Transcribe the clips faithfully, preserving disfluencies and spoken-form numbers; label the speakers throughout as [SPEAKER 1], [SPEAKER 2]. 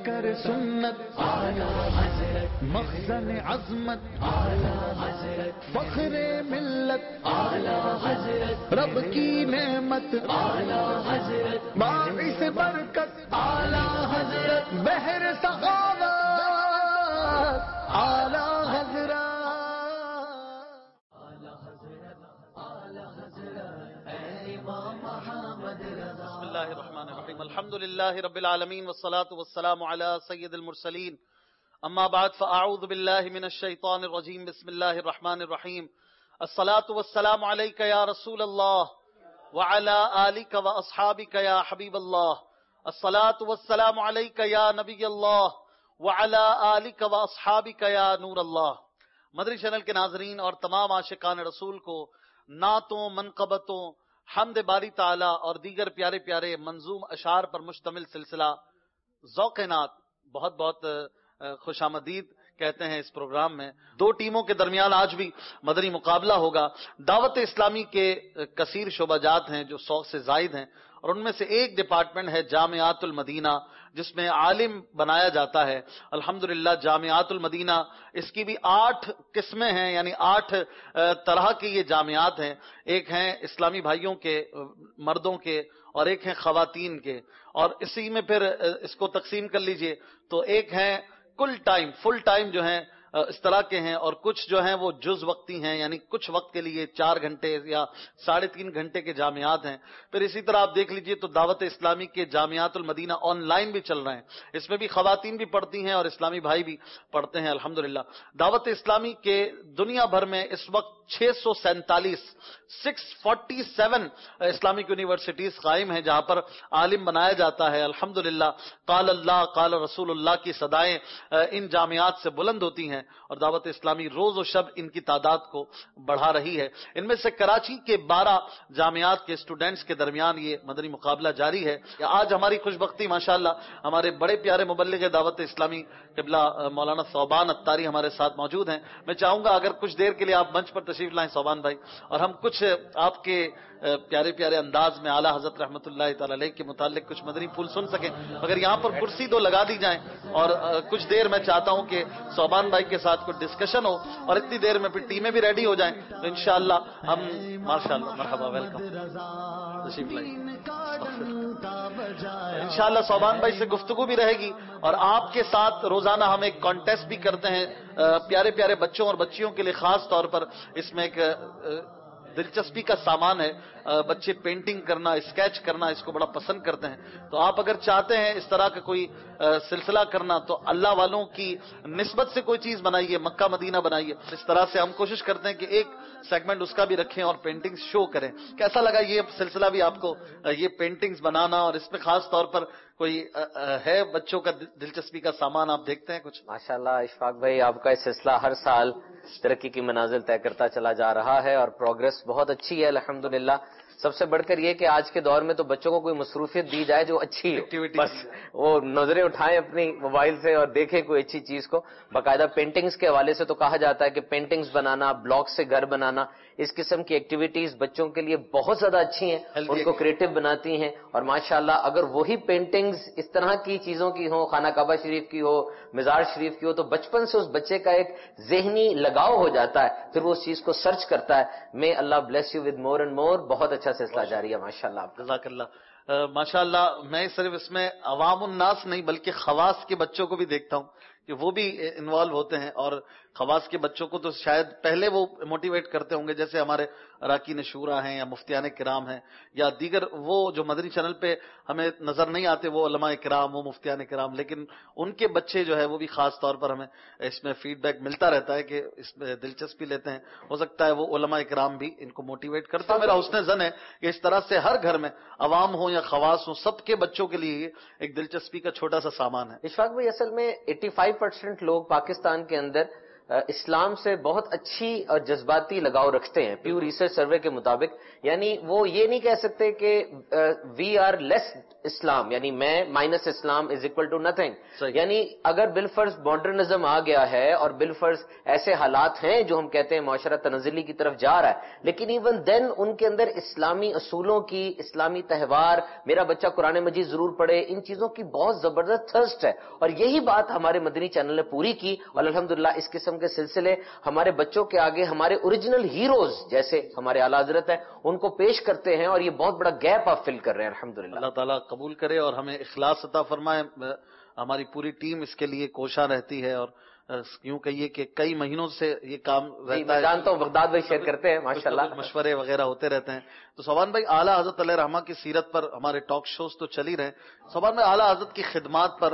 [SPEAKER 1] پیکر سنت اعلی حضرت، مخزن عظمت اعلی حضرت، فخر ملت اعلی حضرت، رب کی نعمت اعلی حضرت، باعث برکت اعلی حضرت، بحر سخاوت اعلی حضرت، اعلی حضرت، اعلی حضرت، اے امام محمد رضا۔
[SPEAKER 2] بسم اللہ الرحمن الرحیم، الحمد للہ رب العالمین والصلاة والسلام علی سید المرسلین، اما بعد فاعوذ باللہ من الشیطان الرجیم، بسم اللہ الرحمن الرحیم، الصلاة والسلام علیک یا رسول اللہ وعلی آلک واصحابک یا حبیب اللہ، الصلاة والسلام علیک یا نبی اللہ وعلی آلک واصحابک یا نور اللہ۔ مدری چینل کے ناظرین اور تمام عاشقان رسول کو نعتوں، منقبتوں، حمد باری تعالی اور دیگر پیارے پیارے منظوم اشعار پر مشتمل سلسلہ ذوق نعت بہت بہت خوش آمدید کہتے ہیں۔ اس پروگرام میں دو ٹیموں کے درمیان آج بھی مدنی مقابلہ ہوگا۔ دعوت اسلامی کے کثیر شعبہ جات ہیں جو سو سے زائد ہیں، اور ان میں سے ایک ڈپارٹمنٹ ہے جامعات المدینہ، جس میں عالم بنایا جاتا ہے۔ الحمدللہ جامعات المدینہ، اس کی بھی آٹھ قسمیں ہیں، یعنی آٹھ طرح کے یہ جامعات ہیں۔ ایک ہیں اسلامی بھائیوں کے، مردوں کے، اور ایک ہیں خواتین کے، اور اسی میں پھر اس کو تقسیم کر لیجئے تو ایک ہیں کل ٹائم، فل ٹائم جو ہیں اس طرح کے ہیں، اور کچھ جو ہیں وہ جز وقتی ہیں، یعنی کچھ وقت کے لیے چار گھنٹے یا ساڑھے تین گھنٹے کے جامعات ہیں۔ پھر اسی طرح آپ دیکھ لیجئے تو دعوت اسلامی کے جامعات المدینہ آن لائن بھی چل رہے ہیں، اس میں بھی خواتین بھی پڑھتی ہیں اور اسلامی بھائی بھی پڑھتے ہیں الحمدللہ۔ دعوت اسلامی کے دنیا بھر میں اس وقت چھ سو سینتالیس six forty seven Islamic universities قائم ہیں جہاں پر عالم بنایا جاتا ہے الحمدللہ۔ قال اللہ قال رسول اللہ کی صدائیں ان جامعات سے بلند ہوتی ہیں، اور دعوت اسلامی روز و شب ان کی تعداد کو بڑھا رہی ہے۔ ان میں سے کراچی کے بارہ جامعات کے اسٹوڈنٹس کے درمیان یہ مدنی مقابلہ جاری ہے۔ آج ہماری خوش بختی ماشاءاللہ ہمارے بڑے پیارے مبلغ دعوت اسلامی قبلہ مولانا صوبان اتاری ہمارے ساتھ موجود ہیں۔ میں چاہوں گا اگر کچھ دیر کے لیے آپ منچ پر تشریف لائیں صوبان بھائی، اور ہم کچھ آپ کے پیارے پیارے انداز میں اعلیٰ حضرت رحمۃ اللہ تعالی علیہ کے متعلق کچھ مدنی پھول سن سکیں۔ اگر یہاں پر کرسی دو لگا دی جائیں، اور کچھ دیر میں چاہتا ہوں کہ صوبان بھائی کے ساتھ کچھ ڈسکشن ہو، اور اتنی دیر میں پھر ٹیمیں بھی ریڈی ہو جائیں تو انشاءاللہ ہم ماشاءاللہ مرحبا ویلکم تشریف لائیں۔ انشاءاللہ صوبان بھائی سے گفتگو بھی رہے گی، اور آپ کے ساتھ روزانہ ہم ایک کانٹیسٹ بھی کرتے ہیں پیارے پیارے بچوں اور بچیوں کے لیے، خاص طور پر اس میں ایک دلچسپی کا سامان ہے۔ بچے پینٹنگ کرنا، اسکیچ کرنا اس کو بڑا پسند کرتے ہیں، تو آپ اگر چاہتے ہیں اس طرح کا کوئی سلسلہ کرنا تو اللہ والوں کی نسبت سے کوئی چیز بنائیے، مکہ مدینہ بنائیے۔ اس طرح سے ہم کوشش کرتے ہیں کہ ایک سیگمنٹ اس کا بھی رکھیں اور پینٹنگ شو کریں۔ کیسا لگا یہ سلسلہ بھی آپ کو، یہ پینٹنگز بنانا، اور اس میں خاص طور پر کوئی ہے بچوں کا دلچسپی کا سامان آپ دیکھتے ہیں کچھ؟
[SPEAKER 3] ماشاءاللہ اشفاق بھائی، آپ کا یہ سلسلہ ہر سال ترقی کی منازل طے کرتا چلا جا رہا ہے، اور پروگرس بہت اچھی ہے الحمدللہ۔ سب سے بڑھ کر یہ کہ آج کے دور میں تو بچوں کو کوئی مصروفیت دی جائے جو اچھی ہو، بس وہ نظریں اٹھائیں اپنی موبائل سے اور دیکھیں کوئی اچھی چیز کو۔ باقاعدہ پینٹنگز کے حوالے سے تو کہا جاتا ہے کہ پینٹنگز بنانا، بلاک سے گھر بنانا، اس قسم کی ایکٹیویٹیز بچوں کے لیے بہت زیادہ اچھی ہیں، ان کو کریٹو بناتی ہیں، اور ماشاءاللہ اگر وہی پینٹنگز اس طرح کی چیزوں کی ہوں، خانہ کعبہ شریف کی ہو، مزار شریف کی ہو، تو بچپن سے اس بچے کا ایک ذہنی لگاؤ ہو جاتا ہے، پھر وہ اس چیز کو سرچ کرتا ہے۔ میں اللہ bless you with more and more, بہت اچھا سلسلہ جاری ہے ماشاءاللہ آپ کا۔
[SPEAKER 2] جزاک اللہ۔ ماشاءاللہ میں صرف اس میں عوام الناس نہیں بلکہ خواص کے بچوں کو بھی دیکھتا ہوں کہ وہ بھی انوالو ہوتے ہیں، اور خواص کے بچوں کو تو شاید پہلے وہ موٹیویٹ کرتے ہوں گے، جیسے ہمارے اراکین شورا ہیں یا مفتیان کرام ہیں یا دیگر وہ جو مدنی چینل پہ ہمیں نظر نہیں آتے، وہ علماء کرام، وہ مفتیان کرام، لیکن ان کے بچے جو ہے وہ بھی خاص طور پر ہمیں اس میں فیڈ بیک ملتا رہتا ہے کہ اس میں دلچسپی لیتے ہیں۔ ہو سکتا ہے وہ علماء کرام بھی ان کو موٹیویٹ کرتے ہیں۔ میرا حسن ظن ہے کہ اس طرح سے ہر گھر میں عوام ہوں یا خواص ہوں، سب کے بچوں کے لیے ایک دلچسپی کا چھوٹا سا سامان ہے۔
[SPEAKER 3] اشفاق بھائی، اصل میں ایٹی فائیو پرسینٹ لوگ پاکستان کے اندر اسلام سے بہت اچھی اور جذباتی لگاؤ رکھتے ہیں پیو ریسرچ سروے کے مطابق. یعنی وہ یہ نہیں کہہ سکتے کہ وی آر لیس اسلام، یعنی میں مائنس اسلام از اکول ٹو نتھنگ. یعنی اگر بالفرض ماڈرنزم آ گیا ہے اور بالفرض ایسے حالات ہیں جو ہم کہتے ہیں معاشرہ تنزلی کی طرف جا رہا ہے، لیکن ایون دین ان کے اندر اسلامی اصولوں کی، اسلامی تہوار، میرا بچہ قرآن مجید ضرور پڑھے، ان چیزوں کی بہت زبردست تھرسٹ ہے. اور یہی بات ہمارے مدنی چینل نے پوری کی، اور الحمدللہ اس قسم کے سلسلے ہمارے بچوں کے آگے ہمارے اوریجنل ہیروز جیسے ہمارے اعلیٰ حضرت ہیں ان کو پیش کرتے ہیں، اور یہ بہت بڑا گیپ آپ فل کر رہے ہیں الحمدللہ.
[SPEAKER 2] اللہ تعالیٰ قبول کرے اور ہمیں اخلاص عطا فرمائے. ہماری پوری ٹیم اس کے لیے کوشاں رہتی ہے، اور یوں کہیے کہ کئی مہینوں سے یہ کام رہتا ہے.
[SPEAKER 3] میں جانتا ہوں بغداد بھائی شیئر کرتے ہیں ماشاءاللہ،
[SPEAKER 2] مشورے وغیرہ ہوتے رہتے ہیں. تو صوبان بھائی، اعلیٰ حضرت علیہ رحمہ کی سیرت پر ہمارے ٹاک شوز تو چل ہی رہے ہیں. صوبان بھائی، اعلیٰ حضرت کی خدمات پر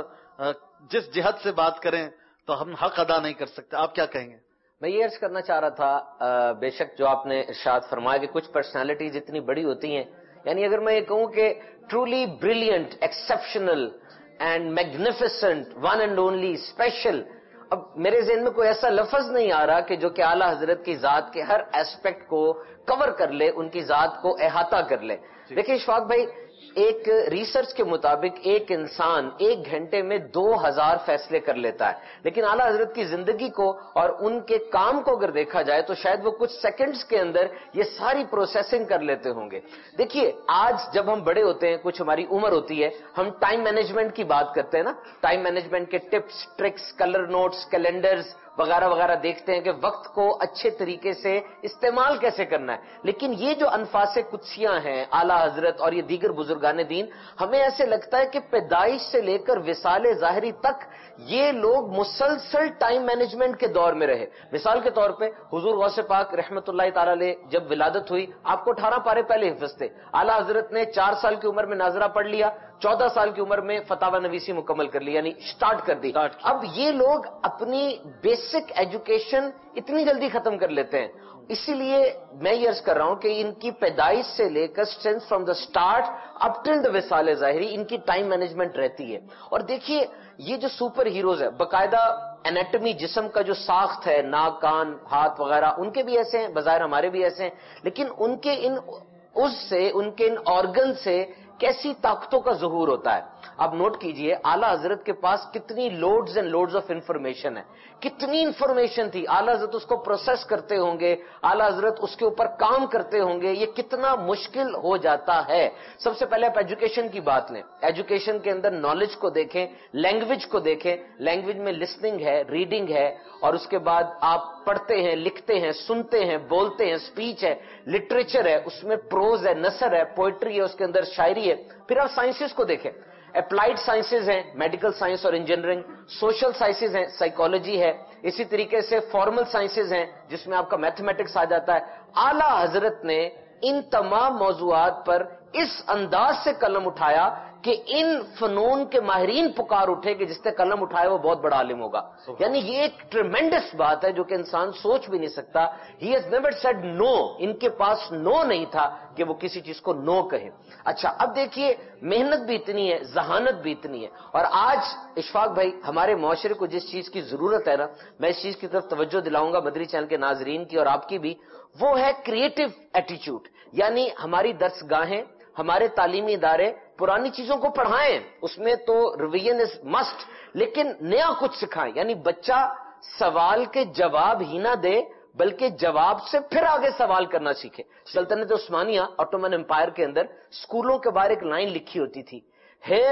[SPEAKER 2] جس جہت سے بات کریں تو ہم حق ادا نہیں کر سکتے. آپ کیا کہیں گے؟
[SPEAKER 3] میں یہ عرض کرنا چاہ رہا تھا، بے شک جو آپ نے ارشاد فرمایا کہ کچھ پرسنالٹیز اتنی بڑی ہوتی ہیں، یعنی اگر میں یہ کہوں کہ truly brilliant, exceptional and magnificent, one and only, special, اب میرے ذہن میں کوئی ایسا لفظ نہیں آ رہا کہ جو کہ اعلیٰ حضرت کی ذات کے ہر ایسپیکٹ کو کور کر لے، ان کی ذات کو احاطہ کر لے. دیکھیں اشفاق بھائی، ایک ریسرچ کے مطابق ایک انسان ایک گھنٹے میں دو ہزار فیصلے کر لیتا ہے، لیکن اعلیٰ حضرت کی زندگی کو اور ان کے کام کو اگر دیکھا جائے تو شاید وہ کچھ سیکنڈز کے اندر یہ ساری پروسیسنگ کر لیتے ہوں گے. دیکھیے آج جب ہم بڑے ہوتے ہیں، کچھ ہماری عمر ہوتی ہے، ہم ٹائم مینجمنٹ کی بات کرتے ہیں نا، ٹائم مینجمنٹ کے tips, tricks, colour notes, calendars وغیرہ وغیرہ دیکھتے ہیں کہ وقت کو اچھے طریقے سے استعمال کیسے کرنا ہے. لیکن یہ جو انفاس قدسیاں ہیں اعلیٰ حضرت اور یہ دیگر بزرگان دین، ہمیں ایسے لگتا ہے کہ پیدائش سے لے کر وصال ظاہری تک یہ لوگ مسلسل ٹائم مینجمنٹ کے دور میں رہے. مثال کے طور پہ حضور غوث پاک رحمت اللہ تعالی علیہ جب ولادت ہوئی، آپ کو اٹھارہ پارے پہلے حفظ تھے. اعلیٰ حضرت نے چار سال کی عمر میں ناظرہ پڑھ لیا، چودہ سال کی عمر میں فتاوی نویسی مکمل کر لی، یعنی سٹارٹ کر دی. اب یہ لوگ اپنی بیسک ایجوکیشن اتنی جلدی ختم کر لیتے ہیں. اسی لیے میں یہ عرض کر رہا ہوں کہ ان کی پیدائش سے لے کر strength from the start up till the وصال ظاہری ان کی ٹائم مینجمنٹ رہتی ہے. اور دیکھیے یہ جو سپر ہیروز ہے، باقاعدہ انیٹمی جسم کا جو ساخت ہے، ناک، کان، ہاتھ وغیرہ، ان کے بھی ایسے ہیں، بظاہر ہمارے بھی ایسے ہیں، لیکن ان کے ان اس سے ان کے ان آرگن سے کیسی طاقتوں کا ظہور ہوتا ہے. آپ نوٹ کیجئے اعلیٰ حضرت کے پاس کتنی loads and loads of information ہے، کتنی انفارمیشن تھی. اعلیٰ حضرت اس کو پروسیس کرتے ہوں گے، اعلیٰ حضرت اس کے اوپر کام کرتے ہوں گے، یہ کتنا مشکل ہو جاتا ہے. سب سے پہلے آپ ایجوکیشن کی بات لیں، ایجوکیشن کے اندر نالج کو دیکھیں، لینگویج کو دیکھیں. لینگویج میں لسننگ ہے، ریڈنگ ہے، اور اس کے بعد آپ پڑھتے ہیں، لکھتے ہیں، سنتے ہیں، بولتے ہیں، اسپیچ ہے، لٹریچر ہے، اس میں پروز ہے، نثر ہے، پوئٹری ہے، اس کے اندر شاعری ہے. پھر آپ سائنسز کو دیکھیں، اپلائیڈ سائنسز ہیں، میڈیکل سائنس اور انجینئرنگ، سوشل سائنسز ہیں، سائیکالوجی ہے، اسی طریقے سے فارمل سائنسز ہیں جس میں آپ کا میتھمیٹکس آ جاتا ہے. اعلیٰ حضرت نے ان تمام موضوعات پر اس انداز سے قلم اٹھایا کہ ان فنون کے ماہرین پکار اٹھے کہ جس نے قلم اٹھائے وہ بہت بڑا عالم ہوگا. یعنی یہ ایک ٹریمنڈس بات ہے جو کہ انسان سوچ بھی نہیں سکتا. He has never said no, ان کے پاس نو نہیں تھا کہ وہ کسی چیز کو نو کہے. اچھا اب دیکھیے محنت بھی اتنی ہے، ذہانت بھی اتنی ہے. اور آج اشفاق بھائی ہمارے معاشرے کو جس چیز کی ضرورت ہے نا، میں اس چیز کی طرف توجہ دلاؤں گا مدری چینل کے ناظرین کی اور آپ کی بھی، وہ ہے کریٹو ایٹیچیوڈ. یعنی ہماری درس گاہیں، ہمارے تعلیمی ادارے پرانی چیزوں کو پڑھائیں، اس میں تو ریویژن از مسٹ، لیکن نیا کچھ سکھائیں. یعنی بچہ سوال کے جواب ہی نہ دے بلکہ جواب سے پھر آگے سوال کرنا سیکھے. سلطنت عثمانیہ آٹومن امپائر کے اندر اسکولوں کے باہر ایک لائن لکھی ہوتی تھی، here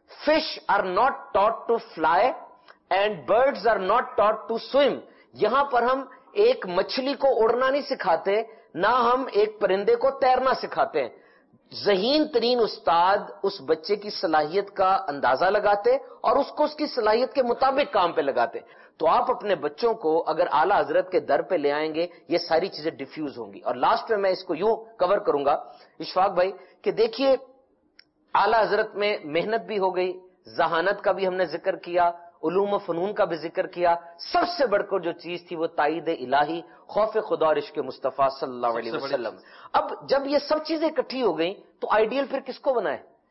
[SPEAKER 3] fish are not taught to fly and birds are not taught to swim. یہاں پر ہم ایک مچھلی کو اڑنا نہیں سکھاتے، نہ ہم ایک پرندے کو تیرنا سکھاتے ہیں. ذہین ترین استاد اس بچے کی صلاحیت کا اندازہ لگاتے اور اس کو اس کی صلاحیت کے مطابق کام پہ لگاتے. تو آپ اپنے بچوں کو اگر اعلیٰ حضرت کے در پہ لے آئیں گے یہ ساری چیزیں ڈیفیوز ہوں گی. اور لاسٹ میں میں اس کو یوں کور کروں گا اشفاق بھائی کہ دیکھیے اعلیٰ حضرت میں محنت بھی ہو گئی، ذہانت کا بھی ہم نے ذکر کیا، علوم و فنون کا بھی ذکر کیا، سب سے بڑھ کر جو چیز تھی وہ تائید الہی، خوف خدا اور عشق مصطفیٰ صلی اللہ علیہ وسلم. اب جب یہ سب چیزیں اکٹھی ہو گئیں تو آئیڈیل پھر کس کو بنائے؟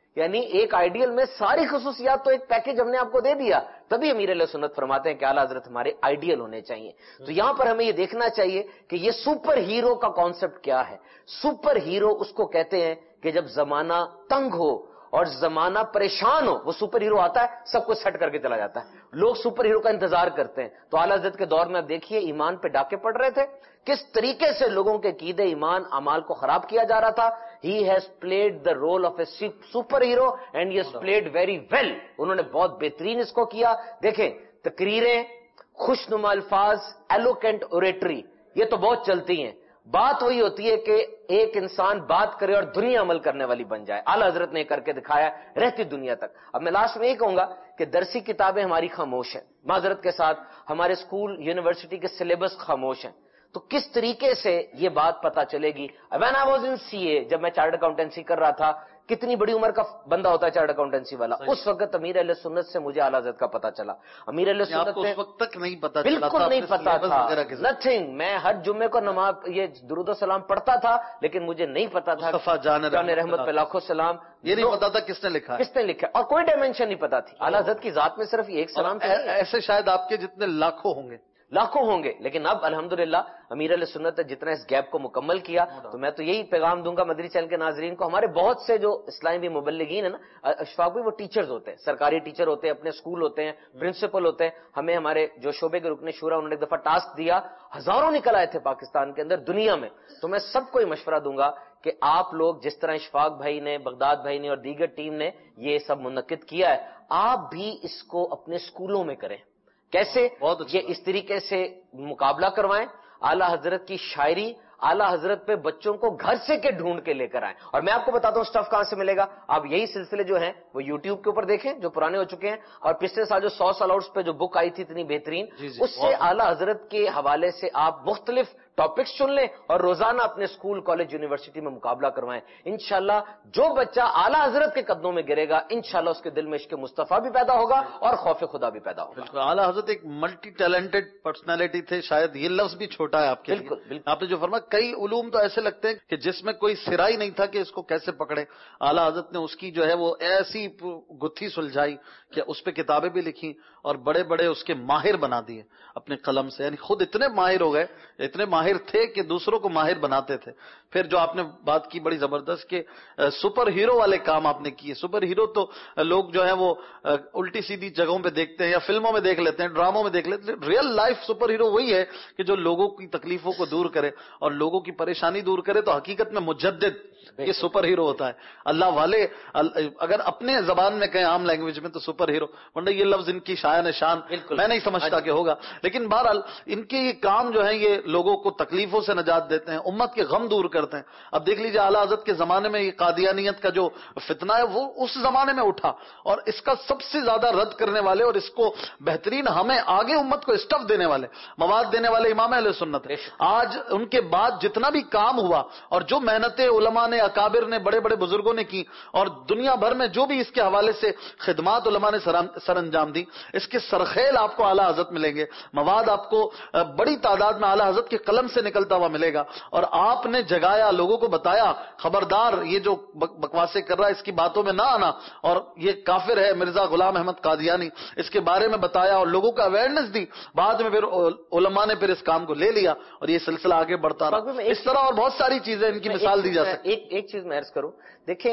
[SPEAKER 3] یعنی ایک آئیڈیل میں ساری خصوصیات تو ایک پیکج ہم نے آپ کو دے دیا, تبھی امیر علیہ سنت فرماتے ہیں کہ اعلیٰ حضرت ہمارے آئیڈیل ہونے چاہیے. تو یہاں پر ہمیں یہ دیکھنا چاہیے کہ یہ سپر ہیرو کا کانسیپٹ کیا ہے. سپر ہیرو اس کو کہتے ہیں کہ جب زمانہ تنگ ہو اور زمانہ پریشان ہو, وہ سپر ہیرو آتا ہے, سب کچھ سیٹ کر کے چلا جاتا ہے. لوگ سپر ہیرو کا انتظار کرتے ہیں. تو اعلیٰ حضرت کے دور میں آپ دیکھیے ایمان پہ ڈاکے پڑ رہے تھے, کس طریقے سے لوگوں کے عقیدے, ایمان, اعمال کو خراب کیا جا رہا تھا. He has played the role of a super hero and he has played very well. انہوں نے بہت بہترین اس کو کیا. دیکھیں تقریریں, خوشنما الفاظ, ایلوکینٹ اوریٹری, یہ تو بہت چلتی ہیں. بات وہی ہوتی ہے کہ ایک انسان بات کرے اور دنیا عمل کرنے والی بن جائے. اعلیٰ حضرت نے کر کے دکھایا رہتی دنیا تک. اب میں لاسٹ میں یہ کہوں گا کہ درسی کتابیں ہماری خاموش ہیں, معذرت کے ساتھ ہمارے اسکول یونیورسٹی کے سلیبس خاموش ہیں. تو کس طریقے سے یہ بات پتا چلے گی. وین آئی واز ان سی اے, جب میں چارٹرڈ اکاؤنٹنسی کر رہا تھا, کتنی بڑی عمر کا بندہ ہوتا ہے چارٹرڈ اکاؤنٹنسی والا, اس وقت امیر علیہ سنت سے مجھے اعلیٰ حضرت کا پتا چلا. امیر علیہ سنت
[SPEAKER 2] اس وقت تک نہیں پتا,
[SPEAKER 3] بالکل نہیں پتا تھا, نتھنگ. میں ہر جمعے کو نماز یہ درود و سلام پڑھتا تھا, لیکن مجھے نہیں پتا تھا جان رحمت پہ لاکھوں سلام,
[SPEAKER 2] یہ نہیں پتا تھا کس نے لکھا
[SPEAKER 3] کس نے لکھا, اور کوئی ڈائمینشن نہیں پتا تھی. اعلیٰ حضرت کی ذات میں صرف ایک سلام تھا.
[SPEAKER 2] ایسے شاید آپ کے جتنے لاکھوں ہوں گے,
[SPEAKER 3] لاکھوں ہوں گے, لیکن اب الحمدللہ امیر علیہ سنت نے جتنا اس گیپ کو مکمل کیا. تو میں تو یہی پیغام دوں گا مدری چینل کے ناظرین کو, ہمارے بہت سے جو اسلامی مبلغین ہیں نا اشفاق بھی, وہ ٹیچرز ہوتے ہیں, سرکاری ٹیچر ہوتے ہیں, اپنے اسکول ہوتے ہیں, پرنسپل ہوتے ہیں. ہمیں ہمارے جو شعبے کے رکن شورا, انہوں نے ایک دفعہ ٹاسک دیا, ہزاروں نکل آئے تھے پاکستان کے اندر, دنیا میں. تو میں سب کو یہ مشورہ دوں گا کہ آپ لوگ جس طرح اشفاق بھائی نے, بغداد بھائی نے اور دیگر ٹیم نے یہ سب منعقد کیا ہے, آپ بھی اس کو اپنے اسکولوں میں کریں. کیسے؟ یہ اس طریقے سے مقابلہ کروائیں. اعلیٰ حضرت کی شاعری, اعلیٰ حضرت پہ بچوں کو گھر سے کے ڈھونڈ کے لے کر آئیں. اور میں آپ کو بتاتا ہوں اسٹف کہاں سے ملے گا. آپ یہی سلسلے جو ہیں وہ یوٹیوب کے اوپر دیکھیں, جو پرانے ہو چکے ہیں, اور پچھلے سال جو سو سال آؤٹس پہ جو بک آئی تھی اتنی بہترین, اس سے اعلیٰ حضرت کے حوالے سے آپ مختلف ٹاپکس چن لیں اور روزانہ اپنے اسکول, کالج, یونیورسٹی میں مقابلہ کروائیں. انشاءاللہ جو بچہ اعلیٰ حضرت کے قدموں میں گرے گا, انشاءاللہ اس کے دل میں عشق مصطفیٰ بھی پیدا ہوگا اور خوف خدا بھی پیدا ہوگا.
[SPEAKER 2] اعلیٰ حضرت ایک ملٹی ٹیلنٹڈ پرسنالٹی تھے, شاید یہ لفظ بھی چھوٹا ہے آپ کے.
[SPEAKER 3] بالکل بالکل.
[SPEAKER 2] آپ نے جو فرمایا, کئی علوم تو ایسے لگتے ہیں کہ جس میں کوئی سرا ہی نہیں تھا کہ اس کو کیسے پکڑے. اعلیٰ حضرت نے اس کی جو ہے وہ ایسی گتھی سلجھائی کہ اس پہ کتابیں بھی لکھی اور بڑے بڑے اس کے ماہر بنا دیے اپنے قلم سے. یعنی خود اتنے ماہر ہو گئے, اتنے ماہر تھے کہ دوسروں کو ماہر بناتے تھے. پھر جو آپ نے بات کی بڑی زبردست کہ سپر ہیرو والے کام آپ نے کیے. سپر ہیرو تو لوگ جو ہیں وہ الٹی سیدھی جگہوں پہ دیکھتے ہیں یا فلموں میں دیکھ لیتے ہیں, ڈراموں میں دیکھ لیتے ہیں. ریئل لائف سپر ہیرو وہی ہے کہ جو لوگوں کی تکلیفوں کو دور کرے اور لوگوں کی پریشانی دور کرے. تو حقیقت میں مجدد یہ سپر ہیرو ہوتا ہے. اللہ والے اگر اپنے زبان میں کہیں عام لینگویج میں تو سپر ہیرو, ورنہ یہ لفظ ان کی شایان شان میں نہیں سمجھتا کہ ہوگا. لیکن بہرحال ان کے یہ کام جو ہیں یہ لوگوں کو تکلیفوں سے نجات دیتے ہیں, امت کے غم دور کرتے ہیں. اب دیکھ لیجیے اعلیٰ حضرت کے زمانے میں یہ قادیانیت کا جو فتنہ ہے وہ اس زمانے میں اٹھا, اور اس کا سب سے زیادہ رد کرنے والے اور اس کو بہترین ہمیں آگے امت کو اسٹف دینے والے, مواد دینے والے امام اہل سنت. آج ان کے بعد جتنا بھی کام ہوا اور جو محنتیں علماء نے, اکابر نے, بڑے بڑے بزرگوں نے کی, اور دنیا بھر میں جو بھی اس کے حوالے سے خدمات علماء نے سر انجام دی, اس کے سرخیل آپ کو اعلیٰ حضرت ملیں گے. مواد آپ کو بڑی تعداد میں اعلیٰ حضرت کے قلم سے نکلتا ہوا ملے گا. اور آپ نے جگایا, لوگوں کو بتایا, خبردار یہ جو بکواسے کر رہا ہے اس کی باتوں میں نہ آنا, اور یہ کافر ہے مرزا غلام احمد قادیانی, اس کے بارے میں بتایا اور لوگوں کو اویئرنیس دی. بعد میں پھر علماء نے پھر اس کام کو لے لیا اور یہ سلسلہ آگے بڑھتا رہا. اس طرح اور بہت ساری چیزیں ان کی مثال دی جا سکتی.
[SPEAKER 3] ایک ایک چیز میں عرض کروں, دیکھیں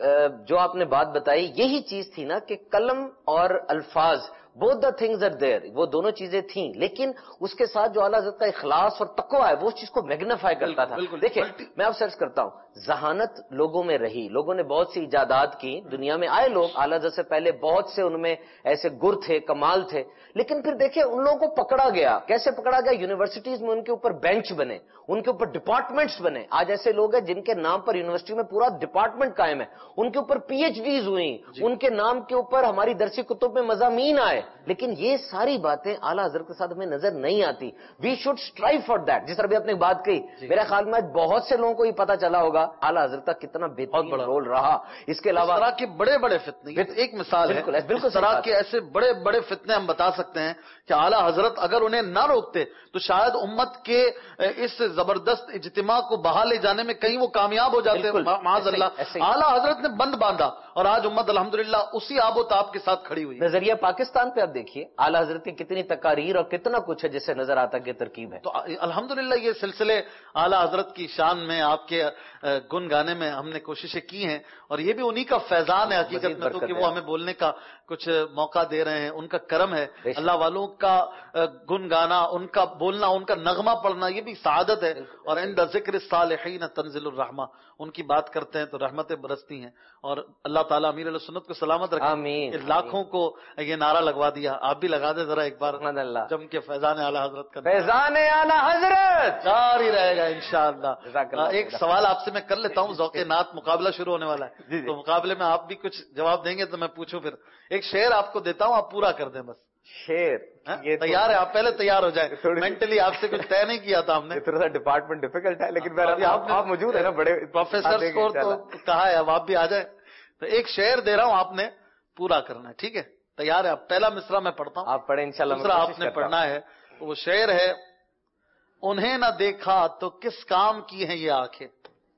[SPEAKER 3] جو آپ نے بات بتائی یہی چیز تھی نا کہ قلم اور الفاظ, both the things are there, وہ دونوں چیزیں تھیں, لیکن اس کے ساتھ جو اعلیٰ حضرت کا اخلاص اور تقویٰ ہے وہ اس چیز کو میگنیفائی کرتا تھا. دیکھیں میں آپ سرچ کرتا ہوں, ذہانت لوگوں میں رہی, لوگوں نے بہت سی ایجادات کی, دنیا میں آئے لوگ اعلیٰ حضرت سے پہلے, بہت سے ان میں ایسے گر تھے, کمال تھے, لیکن پھر دیکھیں ان لوگوں کو پکڑا گیا. کیسے پکڑا گیا؟ یونیورسٹیز میں ان کے اوپر بینچ بنے, ان کے اوپر ڈپارٹمنٹس بنے. آج ایسے لوگ ہیں جن کے نام پر یونیورسٹی میں پورا ڈپارٹمنٹ قائم ہے, ان کے اوپر پی ایچ ڈیز ہوئی, ان کے نام کے اوپر ہماری درسی کتب میں مضامین آئے. لیکن یہ ساری باتیں اعلیٰ حضرت کے ساتھ ہمیں نظر نہیں آتی. We should strive for that. جس طرح بھی آپ نے بات کہی, میرے خیال میں بہت سے لوگوں کو یہ پتا چلا ہوگا اعلیٰ حضرت کا کتنا بہترین رول رہا. اس کے علاوہ
[SPEAKER 2] اس طرح کے بڑے بڑے فتنے, ایک مثال ہے, بالکل اس طرح کے ایسے بڑے بڑے فتنے ہم بتا سکتے ہیں کہ اعلیٰ حضرت اگر انہیں نہ روکتے تو شاید امت کے اس زبردست اجتماع کو بہا لے جانے میں کہیں وہ کامیاب ہو جاتے. معاذ اللہ, اعلیٰ حضرت نے بند باندھا اور آج امت الحمدللہ اسی آب و تاب کے ساتھ کھڑی ہوئی ہے۔
[SPEAKER 3] نظریہ پاکستان پہ آپ دیکھیے اعلیٰ حضرت کی کتنی تقاریر اور کتنا کچھ ہے جسے نظر آتا کہ ترکیب ہے۔
[SPEAKER 2] تو الحمدللہ یہ سلسلے اعلیٰ حضرت کی شان میں، آپ کے گن گانے میں ہم نے کوششیں کی ہیں، اور یہ بھی انہی کا فیضان ہے حقیقت میں تو کہ وہ ہمیں بولنے کا کچھ موقع دے رہے ہیں، ان کا کرم ہے۔ اللہ والوں کا گن گانا، ان کا بولنا، ان کا نغمہ پڑھنا، یہ بھی سعادت ہے۔ اور عند ذکر الصالحین تنزل الرحمہ، ان کی بات کرتے ہیں تو رحمتیں برستی ہیں۔ اور اللہ تعالیٰ امیر علیہ سنت کو سلامت رکھے۔
[SPEAKER 3] آمین۔
[SPEAKER 2] کہ لاکھوں کو یہ نعرہ لگوا دیا، آپ بھی لگا دیں ذرا ایک بار
[SPEAKER 3] سبحان اللہ،
[SPEAKER 2] جم کے فیضان اعلیٰ حضرت کا
[SPEAKER 3] فیضان اعلیٰ حضرت
[SPEAKER 2] جاری رہے گا انشاءاللہ۔
[SPEAKER 3] جزاک اللہ
[SPEAKER 2] ایک سوال آپ سے میں کر لیتا ہوں، ذوق نعت مقابلہ شروع ہونے والا ہے، تو مقابلے میں آپ بھی کچھ جواب دیں گے تو میں پوچھوں پھر۔ ایک شعر آپ کو دیتا ہوں، آپ پورا کر دیں بس۔
[SPEAKER 3] شیر یہ
[SPEAKER 2] تیار ہے؟ آپ پہلے تیار ہو جائیں، مینٹلی آپ سے کچھ طے نہیں کیا تھا ہم نے۔
[SPEAKER 3] تھوڑا سا ڈپارٹمنٹ ڈیفیکلٹ ہے، لیکن آپ موجود ہیں نا بڑے
[SPEAKER 2] پروفیسر کو تو کہا ہے اب آپ بھی آ جائیں۔ تو ایک شعر دے رہا ہوں، آپ نے پورا کرنا ہے، ٹھیک ہے؟ تیار ہے؟ آپ پہلا مصرع میں پڑھتا ہوں،
[SPEAKER 3] آپ پڑھیں انشاءاللہ،
[SPEAKER 2] دوسرا آپ نے پڑھنا ہے۔ وہ شعر ہے، انہیں نہ دیکھا تو کس کام کی ہیں یہ آنکھیں،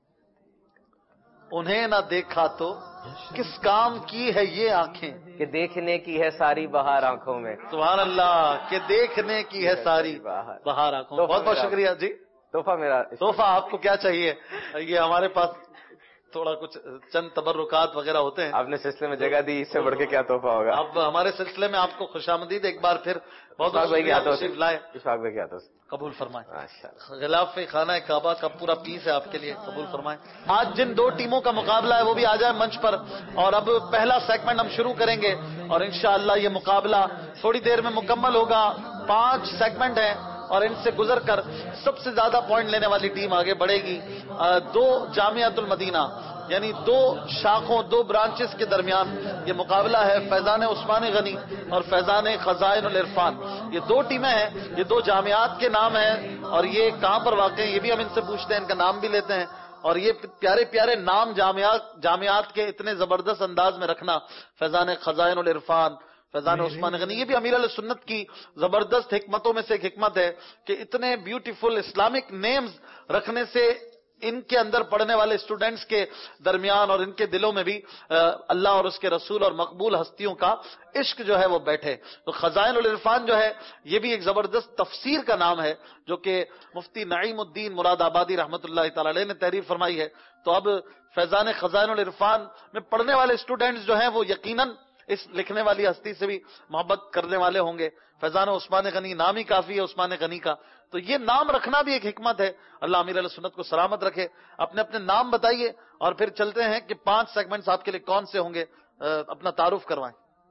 [SPEAKER 2] انہیں نہ دیکھا تو کس کام کی ہے یہ آنکھیں،
[SPEAKER 3] کہ دیکھنے کی ہے ساری بہار آنکھوں میں۔
[SPEAKER 2] سبحان اللہ، کہ دیکھنے کی ہے ساری بہار آنکھوں میں۔ بہت بہت شکریہ جی۔
[SPEAKER 3] تحفہ میرا
[SPEAKER 2] تحفہ آپ کو کیا چاہیے؟ یہ ہمارے پاس تھوڑا کچھ چند تبرکات وغیرہ ہوتے ہیں،
[SPEAKER 3] آپ نے سلسلے میں جگہ دی، اس سے بڑھ کے کیا تحفہ ہوگا؟
[SPEAKER 2] اب ہمارے سلسلے میں آپ کو خوش آمدید ایک بار پھر بہت
[SPEAKER 3] اشفاق بھائی کے ہاتھوں سے
[SPEAKER 2] لائے،
[SPEAKER 3] اشفاق بھائی کے ہاتھوں سے
[SPEAKER 2] قبول فرمائیں۔
[SPEAKER 3] ماشاءاللہ۔
[SPEAKER 2] غلاف خانہ کعبہ کا پورا پیس ہے آپ کے لیے، قبول فرمائیں۔ آج جن دو ٹیموں کا مقابلہ ہے وہ بھی آ جائیں منچ پر، اور اب پہلا سیگمنٹ ہم شروع کریں گے، اور انشاءاللہ یہ مقابلہ تھوڑی دیر میں مکمل ہوگا۔ پانچ سیگمنٹ ہیں، اور ان سے گزر کر سب سے زیادہ پوائنٹ لینے والی ٹیم آگے بڑھے گی۔ دو جامعۃ المدینہ یعنی دو شاخوں، دو برانچز کے درمیان یہ مقابلہ ہے، فیضان عثمان غنی اور فیضان خزائن العرفان۔ یہ دو ٹیمیں ہیں، یہ دو جامعات کے نام ہیں، اور یہ کہاں پر واقع ہیں یہ بھی ہم ان سے پوچھتے ہیں، ان کا نام بھی لیتے ہیں۔ اور یہ پیارے پیارے نام جامعات جامعات کے اتنے زبردست انداز میں رکھنا، فیضان خزائن العرفان، فیضان عثمان غنی، یہ بھی امیر علیہ سنت کی زبردست حکمتوں میں سے ایک حکمت ہے کہ اتنے بیوٹیفل اسلامک نیمز رکھنے سے ان کے اندر پڑھنے والے اسٹوڈنٹس کے درمیان اور ان کے دلوں میں بھی اللہ اور اس کے رسول اور مقبول ہستیوں کا عشق جو ہے وہ بیٹھے۔ تو خزائن العرفان جو ہے یہ بھی ایک زبردست تفسیر کا نام ہے، جو کہ مفتی نعیم الدین مراد آبادی رحمۃ اللہ تعالی علیہ نے تحریر فرمائی ہے۔ تو اب فیضان خزائن العرفان میں پڑھنے والے اسٹوڈنٹس جو ہیں وہ یقیناً اس لکھنے والی ہستی سے بھی محبت کرنے والے ہوں گے۔ فیضان عثمان غنی نام ہی کافی ہے عثمان غنی کا، تو یہ نام رکھنا بھی ایک حکمت ہے۔ اللہ امیر علیہ سنت کو سلامت رکھے۔ اپنے اپنے نام بتائیے، اور پھر چلتے ہیں کہ پانچ سیگمنٹس آپ کے لیے کون سے ہوں گے، اپنا تعارف کروائیں۔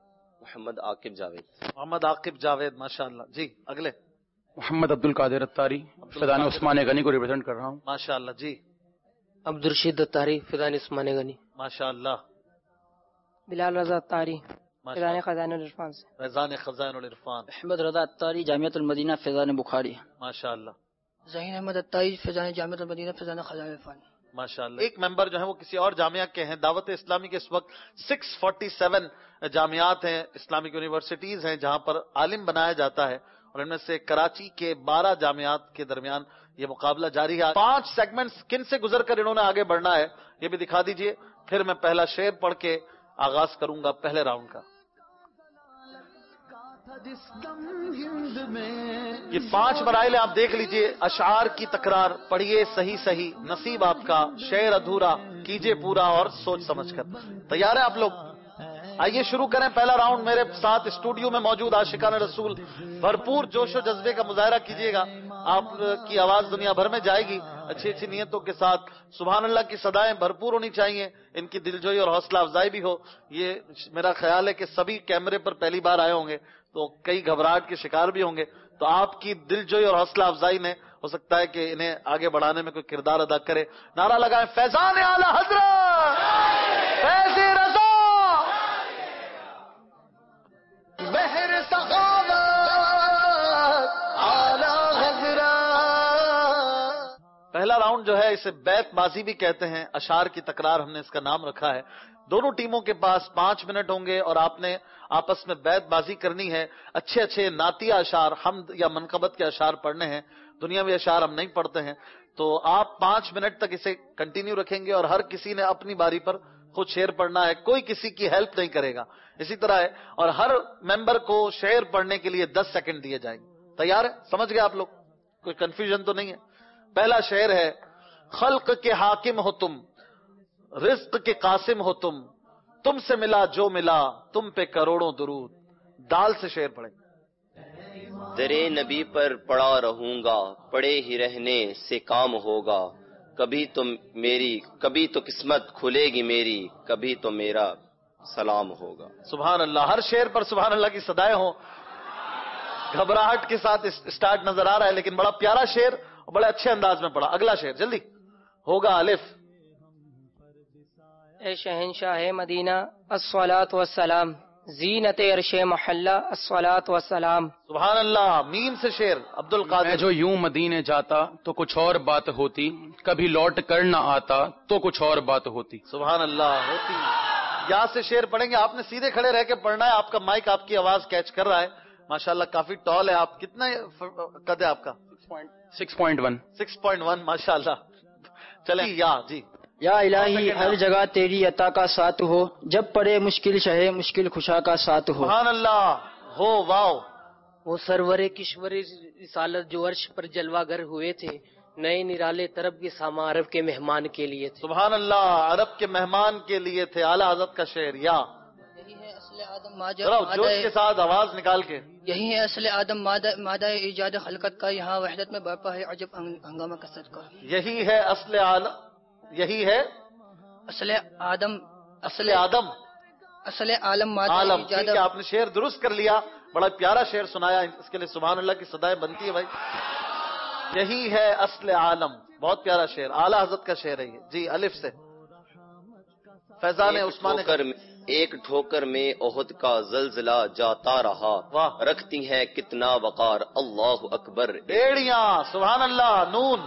[SPEAKER 3] محمد عاقب جاوید۔
[SPEAKER 2] محمد عاقب جاوید، ماشاءاللہ جی۔ اگلے
[SPEAKER 4] محمد عبد القادر اتاری، فیضان عثمان غنی کو ریپرزینٹ کر رہا ہوں۔
[SPEAKER 2] ماشاءاللہ جی۔
[SPEAKER 5] عبدالرشید اتاری، فیضان عثمان غنی۔
[SPEAKER 2] ماشاءاللہ۔
[SPEAKER 5] بلال رضا اتاری، فیضان خزائن العرفان سے۔
[SPEAKER 2] فیضان خزائن العرفان۔
[SPEAKER 5] احمد رضا اتاری، جامعۃ المدینہ، فیضان بخاری۔
[SPEAKER 2] ماشاءاللہ
[SPEAKER 5] ذہین احمد اتاری، فیضان جامعۃ المدینہ، فیضان خزائن العرفان۔
[SPEAKER 2] ماشاءاللہ۔ ایک ممبر جو ہے وہ کسی اور جامعہ کے ہیں۔ دعوت اسلامی کے اس وقت سکس فورٹی سیون جامعات ہیں، اسلامک یونیورسٹیز ہیں جہاں پر عالم بنایا جاتا ہے، اور ان میں سے کراچی کے بارہ جامعات کے درمیان یہ مقابلہ جاری ہے۔ پانچ سیگمنٹس کن سے گزر کر انہوں نے آگے بڑھنا ہے یہ بھی دکھا دیجئے، پھر میں پہلا شعر پڑھ کے آغاز کروں گا پہلے راؤنڈ کا۔ یہ پانچ مراحل آپ دیکھ لیجئے۔ اشعار کی تکرار، پڑھیے صحیح صحیح، نصیب آپ کا، شعر ادھورا کیجئے پورا اور سوچ سمجھ کر۔ تیار ہیں آپ لوگ؟ آئیے شروع کریں پہلا راؤنڈ۔ میرے ساتھ اسٹوڈیو میں موجود عاشقان رسول بھرپور جوش و جذبے کا مظاہرہ کیجئے گا، آپ کی آواز دنیا بھر میں جائے گی اچھی اچھی نیتوں کے ساتھ۔ سبحان اللہ کی صدائیں بھرپور ہونی چاہیے، ان کی دلجوئی اور حوصلہ افزائی بھی ہو۔ یہ میرا خیال ہے کہ سبھی کیمرے پر پہلی بار آئے ہوں گے تو کئی گھبراہٹ کے شکار بھی ہوں گے، تو آپ کی دلجوئی اور حوصلہ افزائی نے ہو سکتا ہے کہ انہیں آگے بڑھانے میں کوئی کردار ادا کرے۔ نعرہ لگائیں، فیضان اعلی حضرت، فیض رضا، بحر سخاوت، اعلی حضرت۔ پہلا راؤنڈ جو ہے اسے بیت بازی بھی کہتے ہیں، اشعار کی تکرار ہم نے اس کا نام رکھا ہے۔ دونوں ٹیموں کے پاس پانچ منٹ ہوں گے اور آپ نے آپس میں بیت بازی کرنی ہے۔ اچھے اچھے نعتیہ اشعار، حمد یا منقبت کے اشعار پڑھنے ہیں، دنیاوی اشعار ہم نہیں پڑھتے ہیں۔ تو آپ پانچ منٹ تک اسے کنٹینیو رکھیں گے اور ہر کسی نے اپنی باری پر خود شعر پڑھنا ہے، کوئی کسی کی ہیلپ نہیں کرے گا. اسی طرح ہے، اور ہر ممبر کو شعر پڑھنے کے لیے دس سیکنڈ دیے جائیں گے. تیار ہے؟ سمجھ گئے آپ لوگ؟ کوئی کنفیوژن تو نہیں ہے؟ پہلا شعر ہے: خلق کے حاکم ہو تم، رزق کے قاسم ہو تم، تم سے ملا جو ملا، تم پہ کروڑوں درود. دال سے شعر پڑھیں.
[SPEAKER 6] درے نبی پر پڑا رہوں گا، پڑے ہی رہنے سے کام ہوگا. کبھی تو میری کبھی تو قسمت کھلے گی میری، کبھی تو میرا سلام ہوگا.
[SPEAKER 2] سبحان اللہ. ہر شعر پر سبحان اللہ کی صدائیں ہوں. گھبراہٹ کے ساتھ اسٹارٹ نظر آ رہا ہے لیکن بڑا پیارا شعر اور بڑے اچھے انداز میں پڑھا. اگلا شعر جلدی ہوگا. الف.
[SPEAKER 5] اے شہنشاہ مدینہ الصلاۃ والسلام، زینت عرش محلہ الصلاۃ والسلام.
[SPEAKER 2] سبحان اللہ. میم سے شعر عبد
[SPEAKER 4] میں
[SPEAKER 2] القادر.
[SPEAKER 4] جو یوں مدینے جاتا تو کچھ اور بات ہوتی، کبھی لوٹ کر نہ آتا تو کچھ اور بات ہوتی.
[SPEAKER 2] سبحان اللہ. ہوتی. یا سے شعر پڑھیں گے. آپ نے سیدھے کھڑے رہ کے پڑھنا ہے. آپ کا مائک آپ کی آواز کیچ کر رہا ہے. ماشاءاللہ کافی ٹال ہے آپ. کتنا قد ہے آپ کا؟
[SPEAKER 4] Six point one.
[SPEAKER 2] Six point one. ماشاء اللہ. چلیں. یا جی.
[SPEAKER 7] یا الہی ہر جگہ تیری عطا کا ساتھ ہو، جب پڑے مشکل شہے مشکل خوشا کا ساتھ ہو.
[SPEAKER 2] سبحان اللہ. ہو. واو.
[SPEAKER 8] وہ سرور کشور رسالت جو عرش پر جلوہ گر ہوئے تھے، نئے نرالے طرب کے ساما عرب کے مہمان کے لیے تھے.
[SPEAKER 2] سبحان اللہ. عرب کے مہمان کے لیے تھے. اعلیٰ حضرت کا شعر. یا
[SPEAKER 9] یہی ہے اصل آدم مادہ
[SPEAKER 2] ذرا جوش کے ساتھ آواز نکال کے.
[SPEAKER 9] یہی ہے اصل آدم مادہ مادہ ایجاد خلقت کا، یہاں وحدت میں برپا ہے عجب ہنگامہ کثرت کا.
[SPEAKER 2] یہی ہے اصل عالم. یہی ہے
[SPEAKER 9] اصل آدم
[SPEAKER 2] اصل آدم
[SPEAKER 9] اصل عالم مادہ
[SPEAKER 2] عالم.
[SPEAKER 9] ایجاد.
[SPEAKER 2] ٹھیک ہے، آپ نے شعر درست کر لیا. بڑا پیارا شعر سنایا. اس کے لیے سبحان اللہ کی صدائیں بنتی ہے بھائی. یہی ہے اصل عالم. بہت پیارا شعر. اعلیٰ حضرت کا شعر ہے یہ. جی. الف سے فیضان عثمان.
[SPEAKER 6] ایک ٹھوکر میں احد کا زلزلہ جاتا رہا،
[SPEAKER 2] واہ.
[SPEAKER 6] رکھتی ہیں کتنا وقار اللہ اکبر.
[SPEAKER 2] بیڑیاں. سبحان اللہ. نون.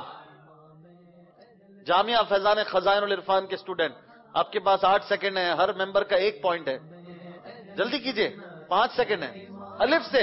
[SPEAKER 2] جامعہ فیضان خزائن العرفان کے اسٹوڈنٹ، آپ کے پاس آٹھ سیکنڈ ہے. ہر ممبر کا ایک پوائنٹ ہے. جلدی کیجئے. پانچ سیکنڈ ہے. الف سے.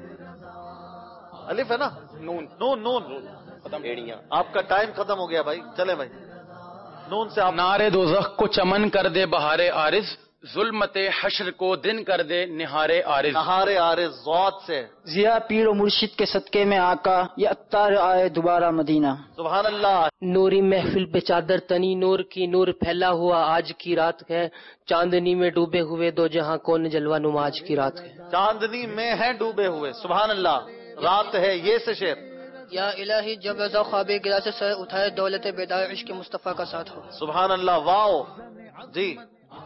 [SPEAKER 2] الف ہے نا؟
[SPEAKER 4] نون.
[SPEAKER 2] نون. نون.
[SPEAKER 6] بیڑیاں.
[SPEAKER 2] آپ کا ٹائم ختم ہو گیا بھائی. چلے بھائی. نون سے آپ.
[SPEAKER 4] نارے دوزخ کو چمن کر دے بہارے عارض، ظلمت حشر کو دن کر دے نہارے عارض.
[SPEAKER 2] نہارے عارض. ضاد سے.
[SPEAKER 7] ضیا پیر و مرشد کے صدقے میں آقا، یہ اتار آئے دوبارہ مدینہ.
[SPEAKER 2] سبحان اللہ.
[SPEAKER 8] نوری محفل پہ چادر تنی، نور کی نور پھیلا ہوا آج کی رات ہے، چاندنی میں ڈوبے ہوئے دو جہاں کون جلوہ نما آج کی رات ہے.
[SPEAKER 2] چاندنی میں ہیں ڈوبے ہوئے. سبحان اللہ. رات ہے. یہ سے شعر.
[SPEAKER 9] یا الہی جب رضا خواب گرا سے سر اٹھائے، دولت بیدار عشق مصطفیٰ کا ساتھ ہو.
[SPEAKER 2] سبحان اللہ. واو. جی.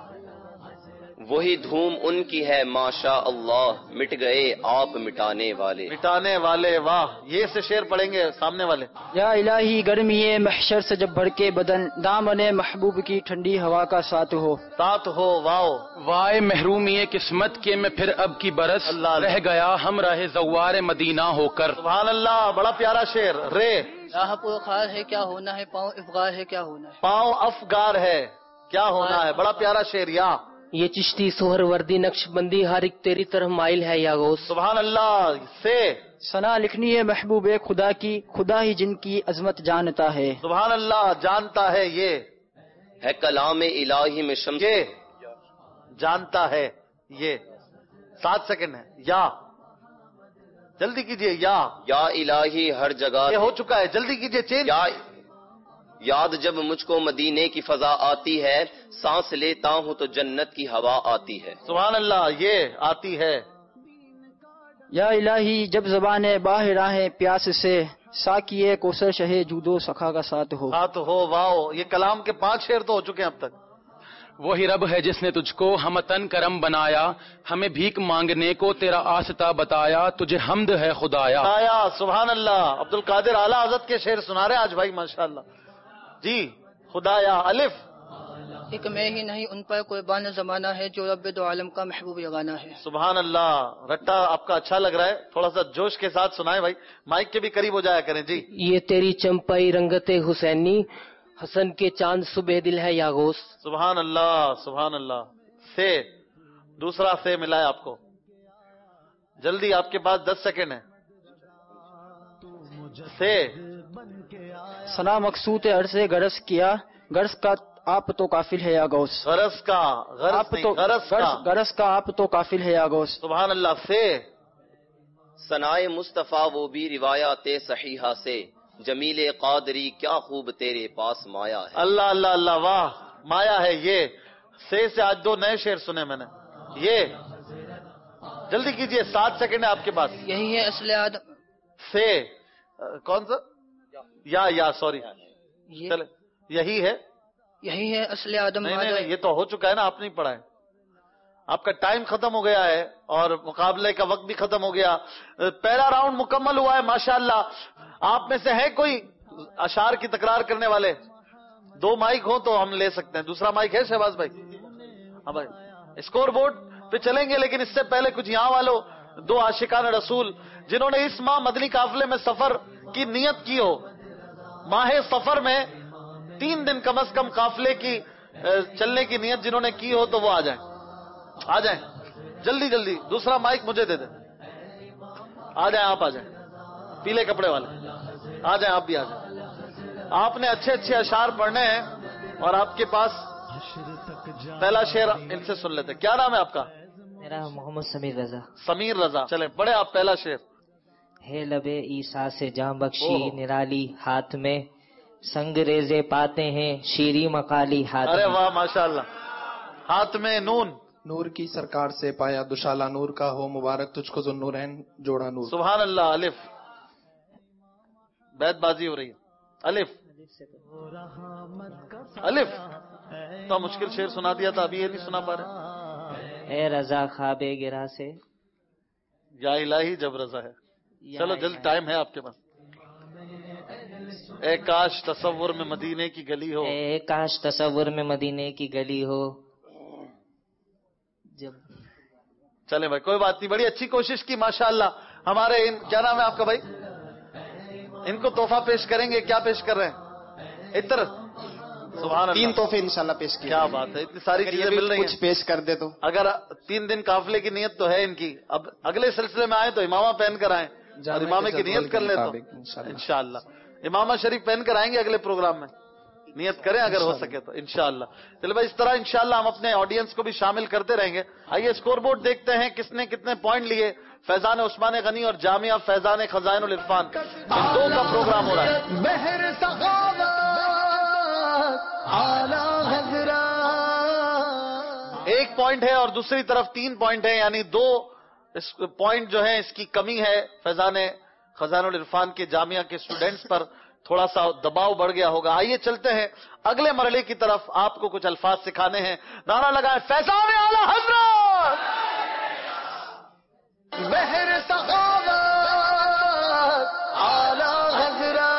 [SPEAKER 6] وہی دھوم ان کی ہے ماشاء اللہ، مٹ گئے آپ مٹانے والے.
[SPEAKER 2] مٹانے والے. واہ. یہ سے شعر پڑھیں گے سامنے والے.
[SPEAKER 7] یا الہی گرمی محشر سے جب بھڑ کے بدن، دامن محبوب کی ٹھنڈی ہوا کا ساتھ ہو.
[SPEAKER 2] ساتھ ہو. واو.
[SPEAKER 4] وائے محرومی قسمت کے میں پھر اب کی برس،
[SPEAKER 2] اللہ.
[SPEAKER 4] رہ گیا ہم راہ زوار مدینہ ہو کر.
[SPEAKER 2] سبحان اللہ. بڑا پیارا شعر. رے.
[SPEAKER 9] راہ پرخار ہے کیا ہونا ہے، پاؤں افغار ہے کیا ہونا ہے.
[SPEAKER 2] پاؤں افگار ہے کیا ہونا ہے. بڑا پیارا شعر. یا
[SPEAKER 8] یہ چشتی سوہر وردی نقش بندی ہر ایک تیری طرف مائل ہے یا غوث.
[SPEAKER 2] سبحان اللہ. سے.
[SPEAKER 7] ثنا لکھنی ہے محبوب خدا کی، خدا ہی جن کی عظمت جانتا ہے.
[SPEAKER 2] سبحان اللہ. جانتا ہے. یہ
[SPEAKER 6] ہے کلام الہی میں شمس.
[SPEAKER 2] یہ جانتا ہے. یہ سات سیکنڈ ہے. یا جلدی کیجئے. یا
[SPEAKER 6] یا الہی ہر جگہ.
[SPEAKER 2] یہ ہو چکا ہے. جلدی کیجئے. چینج.
[SPEAKER 6] یا یاد جب مجھ کو مدینے کی فضا آتی ہے، سانس لیتا ہوں تو جنت کی ہوا آتی ہے.
[SPEAKER 2] سبحان اللہ. یہ آتی ہے.
[SPEAKER 7] یا الہی جب زبان باہر ہے پیاس سے، ساکیے کوثر شہ جودو سخا کا ساتھ ہو.
[SPEAKER 2] ساتھ ہو. واو. یہ کلام کے پانچ شعر تو ہو چکے ہیں اب تک.
[SPEAKER 4] وہی رب ہے جس نے تجھ کو ہمتن کرم بنایا، ہمیں بھیک مانگنے کو تیرا آستہ بتایا، تجھے حمد ہے خدایا.
[SPEAKER 2] آیا. سبحان اللہ. عبد القادر اعلیٰ حضرت کے شعر سنا رہے آج بھائی. ماشاءاللہ. جی. خدایا. الف.
[SPEAKER 9] ایک میں ہی نہیں ان پر قربان زمانہ ہے، جو رب دو عالم کا محبوب یگانہ ہے.
[SPEAKER 2] سبحان اللہ. رٹا آپ کا اچھا لگ رہا ہے. تھوڑا سا جوش کے ساتھ سنائیں بھائی. مائک کے بھی قریب ہو جایا کریں. جی.
[SPEAKER 8] یہ تیری چمپائی رنگت حسینی، حسن کے چاند صبح دل ہے یا غوث.
[SPEAKER 2] سبحان اللہ. سبحان اللہ. سے. دوسرا سے ملا ہے آپ کو. جلدی. آپ کے پاس دس سیکنڈ ہے. سے.
[SPEAKER 7] ثنا مقصود عرض گرس کیا، گرس کا آپ تو کافل ہے یا غوث.
[SPEAKER 2] غرض کا غرض
[SPEAKER 7] آپ
[SPEAKER 2] نہیں،
[SPEAKER 7] تو
[SPEAKER 2] غرض کا.
[SPEAKER 7] غرض غرض کا آپ تو کافل ہے یا غوث.
[SPEAKER 2] سبحان اللہ. سے
[SPEAKER 6] ثنائے مصطفیٰ وہ بھی روایات صحیحہ سے، جمیل قادری کیا خوب تیرے پاس مایا ہے.
[SPEAKER 2] اللہ اللہ اللہ، واہ، مایا ہے یہ. سے سے آج دو نئے شعر سنے میں نے. یہ جلدی کیجئے، سات سیکنڈ ہے آپ کے پاس.
[SPEAKER 9] یہی ہے اصل آدم.
[SPEAKER 2] سے کون سا؟ یا یا سوری،
[SPEAKER 9] یہ
[SPEAKER 2] چلے یہی ہے.
[SPEAKER 9] یہی ہے اصل آدم.
[SPEAKER 2] نہیں نہیں نہیں، یہ تو ہو چکا ہے نا، آپ نہیں پڑھا ہے. آپ کا ٹائم ختم ہو گیا ہے اور مقابلے کا وقت بھی ختم ہو گیا. پہلا راؤنڈ مکمل ہوا ہے ماشاءاللہ. آپ میں سے ہے کوئی اشعار کی تکرار کرنے والے؟ دو مائک ہو تو ہم لے سکتے ہیں. دوسرا مائک ہے شہباز بھائی؟ ہاں بھائی. اسکور بورڈ پہ چلیں گے، لیکن اس سے پہلے کچھ یہاں والوں دو عاشقان رسول جنہوں نے اس ماہ مدنی قافلے میں سفر کی نیت کی ہو، ماہ سفر میں تین دن کم از کم قافلے کی چلنے کی نیت جنہوں نے کی ہو تو وہ آ جائیں. آ جائیں جلدی جلدی. دوسرا مائک مجھے دے دیں. آ جائیں، آپ آ جائیں، پیلے کپڑے والے آ جائیں، آپ بھی آ جائیں. آپ نے اچھے اچھے اشعار پڑھنے ہیں اور آپ کے پاس پہلا شعر ان سے سن لیتے. کیا نام ہے آپ کا؟
[SPEAKER 10] میرا محمد سمیر رضا.
[SPEAKER 2] سمیر رضا. چلیں پڑھے آپ پہلا شعر.
[SPEAKER 10] ہے لبے عیسیٰ سے جاں بخشی نرالی، ہاتھ میں سنگ ریزے پاتے ہیں شیریں مقالی ہاتھ.
[SPEAKER 2] ارے واہ ماشاءاللہ. ہاتھ میں نون.
[SPEAKER 11] نور کی سرکار سے پایا دشالہ نور کا، ہو مبارک تجھ کو ذوالنورین جوڑا نور.
[SPEAKER 2] سبحان اللہ. الف بیت بازی ہو رہی ہے. الف الف تو مشکل شعر سنا دیا تھا، ابھی یہ نہیں سنا پا رہے.
[SPEAKER 10] اے رضا خواب گرا سے،
[SPEAKER 2] یا الہی جب رضا ہے. چلو جلد، ٹائم ہے آپ کے پاس. اے کاش تصور میں مدینے کی گلی ہو.
[SPEAKER 10] اے کاش تصور میں مدینے کی گلی ہو. جب
[SPEAKER 2] چلے بھائی کوئی بات نہیں، بڑی اچھی کوشش کی ماشاءاللہ. ہمارے ان کیا نام ہے آپ کا بھائی؟ ان کو تحفہ پیش کریں گے. کیا پیش کر رہے ہیں؟ اتر. سبحان اللہ.
[SPEAKER 11] تین تحفے انشاءاللہ پیش کیے.
[SPEAKER 2] کیا بات ہے، اتنی ساری چیزیں مل رہی ہیں.
[SPEAKER 11] کچھ پیش کر دے تو.
[SPEAKER 2] اگر تین دن قافلے کی نیت تو ہے ان کی، اب اگلے سلسلے میں آئے تو امامہ پہن کر آئیں اور امامے کی نیت کر لیں تو انشاءاللہ امامہ شریف پہن کر آئیں گے اگلے پروگرام میں. نیت کریں اگر ہو سکے تو انشاءاللہ. چلے بھائی، اس طرح انشاءاللہ ہم اپنے آڈینس کو بھی شامل کرتے رہیں گے. آئیے اسکور بورڈ دیکھتے ہیں کس نے کتنے پوائنٹ لیے. فیضان عثمان غنی اور جامعہ فیضان خزائن العرفان، ان دو کا پروگرام ہو رہا ہے.
[SPEAKER 1] مہر سخاوت اعلی حضرت.
[SPEAKER 2] ایک پوائنٹ ہے اور دوسری طرف تین پوائنٹ ہے، یعنی دو پوائنٹ جو ہیں اس کی کمی ہے. فیضان خزائن العرفان کے جامعہ کے اسٹوڈنٹس پر تھوڑا سا دباؤ بڑھ گیا ہوگا. آئیے چلتے ہیں اگلے مرحلے کی طرف. آپ کو کچھ الفاظ سکھانے ہیں. نعرہ لگائیں فیضان اعلی حضرت.
[SPEAKER 1] مہر سخاوت اعلی حضرت.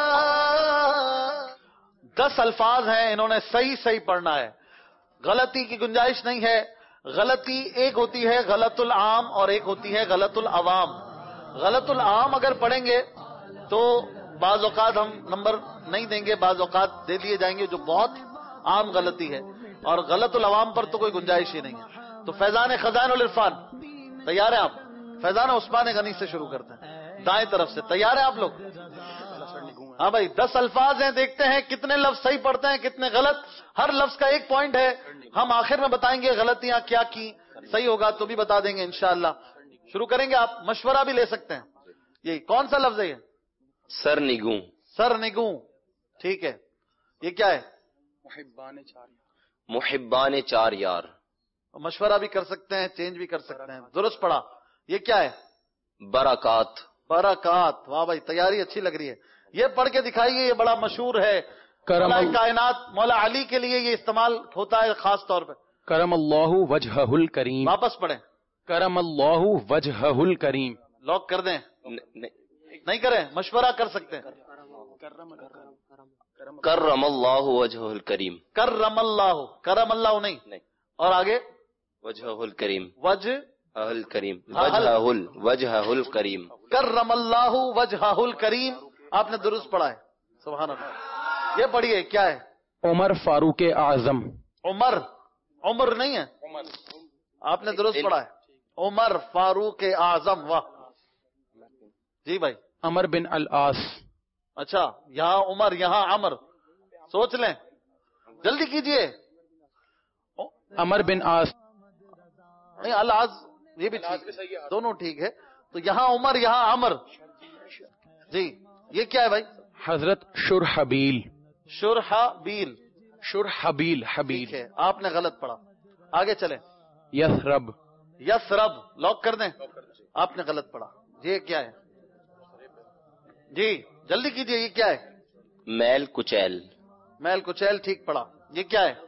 [SPEAKER 2] دس الفاظ ہیں، انہوں نے صحیح صحیح پڑھنا ہے. غلطی کی گنجائش نہیں ہے. غلطی ایک ہوتی ہے غلط العام اور ایک ہوتی ہے غلط العوام. غلط العام اگر پڑھیں گے تو بعض اوقات ہم نمبر نہیں دیں گے، بعض اوقات دے دیے جائیں گے جو بہت عام غلطی ہے، اور غلط العوام پر تو کوئی گنجائش ہی نہیں ہے. تو فیضان خزائن العرفان تیار ہیں آپ؟ فیضان عثمان غنی سے شروع کرتے ہیں، دائیں طرف سے. تیار ہیں آپ لوگ؟ ہاں بھائی، دس الفاظ ہیں، دیکھتے ہیں کتنے لفظ صحیح پڑھتے ہیں کتنے غلط. ہر لفظ کا ایک پوائنٹ ہے. ہم آخر میں بتائیں گے غلطیاں کیا کی، صحیح ہوگا تو بھی بتا دیں گے انشاءاللہ. شروع کریں گے، آپ مشورہ بھی لے سکتے ہیں. یہی کون سا لفظ ہے؟ یہ
[SPEAKER 6] سر نگوں.
[SPEAKER 2] سر نگوں، ٹھیک ہے. یہ کیا ہے؟
[SPEAKER 4] محبان چار یار.
[SPEAKER 6] محبان چار یار.
[SPEAKER 2] مشورہ بھی کر سکتے ہیں، چینج بھی کر سکتے ہیں. درست پڑھا. یہ کیا ہے؟
[SPEAKER 6] برکات.
[SPEAKER 2] برکات. واہ بھائی، تیاری اچھی لگ رہی ہے. یہ پڑھ کے دکھائیے، یہ بڑا مشہور ہے.
[SPEAKER 4] کرم
[SPEAKER 2] مولا کائنات مولا علی کے لیے یہ استعمال ہوتا ہے خاص طور پہ.
[SPEAKER 4] کرم اللہ وجہہ الکریم.
[SPEAKER 2] واپس پڑھیں.
[SPEAKER 4] کرم اللہ وجہہ الکریم.
[SPEAKER 2] لاک کر دیں. نہیں کریں، مشورہ کر سکتے ہیں.
[SPEAKER 6] کرم اللہ وجہہ الکریم.
[SPEAKER 2] کرم اللہ، کرم اللہ نہیں. اور آگے
[SPEAKER 6] وجہہ الکریم.
[SPEAKER 2] وجہ
[SPEAKER 6] الکریم. وجہہ ال وجہہ الکریم.
[SPEAKER 2] کرم اللہ وجہہ الکریم. آپ نے درست پڑھا ہے. سبحان اللہ. یہ پڑھیے کیا ہے؟
[SPEAKER 4] عمر فاروق اعظم.
[SPEAKER 2] عمر، عمر نہیں ہے. آپ نے درست پڑھا ہے. عمر فاروق اعظم. واہ جی بھائی.
[SPEAKER 4] عمر بن العاص.
[SPEAKER 2] اچھا، یہاں عمر یہاں عمر. سوچ لیں. جلدی کیجئے.
[SPEAKER 4] عمر بن آس.
[SPEAKER 2] نہیں العاز یہ بھی ٹھیک ہے, دونوں ٹھیک ہے. تو یہاں عمر یہاں عمر. جی یہ کیا ہے بھائی؟
[SPEAKER 4] حضرت شرحبیل.
[SPEAKER 2] شرحبیل.
[SPEAKER 4] شرحبیل حبیل.
[SPEAKER 2] ٹھیک ہے, آپ نے غلط پڑھا. آگے چلیں.
[SPEAKER 4] یثرب.
[SPEAKER 2] یثرب لاک کر دیں. آپ نے غلط پڑھا. یہ کیا ہے؟ جی جلدی کیجئے, یہ کیا ہے؟
[SPEAKER 6] میل کچیل.
[SPEAKER 2] میل کچیل ٹھیک پڑھا. یہ کیا ہے؟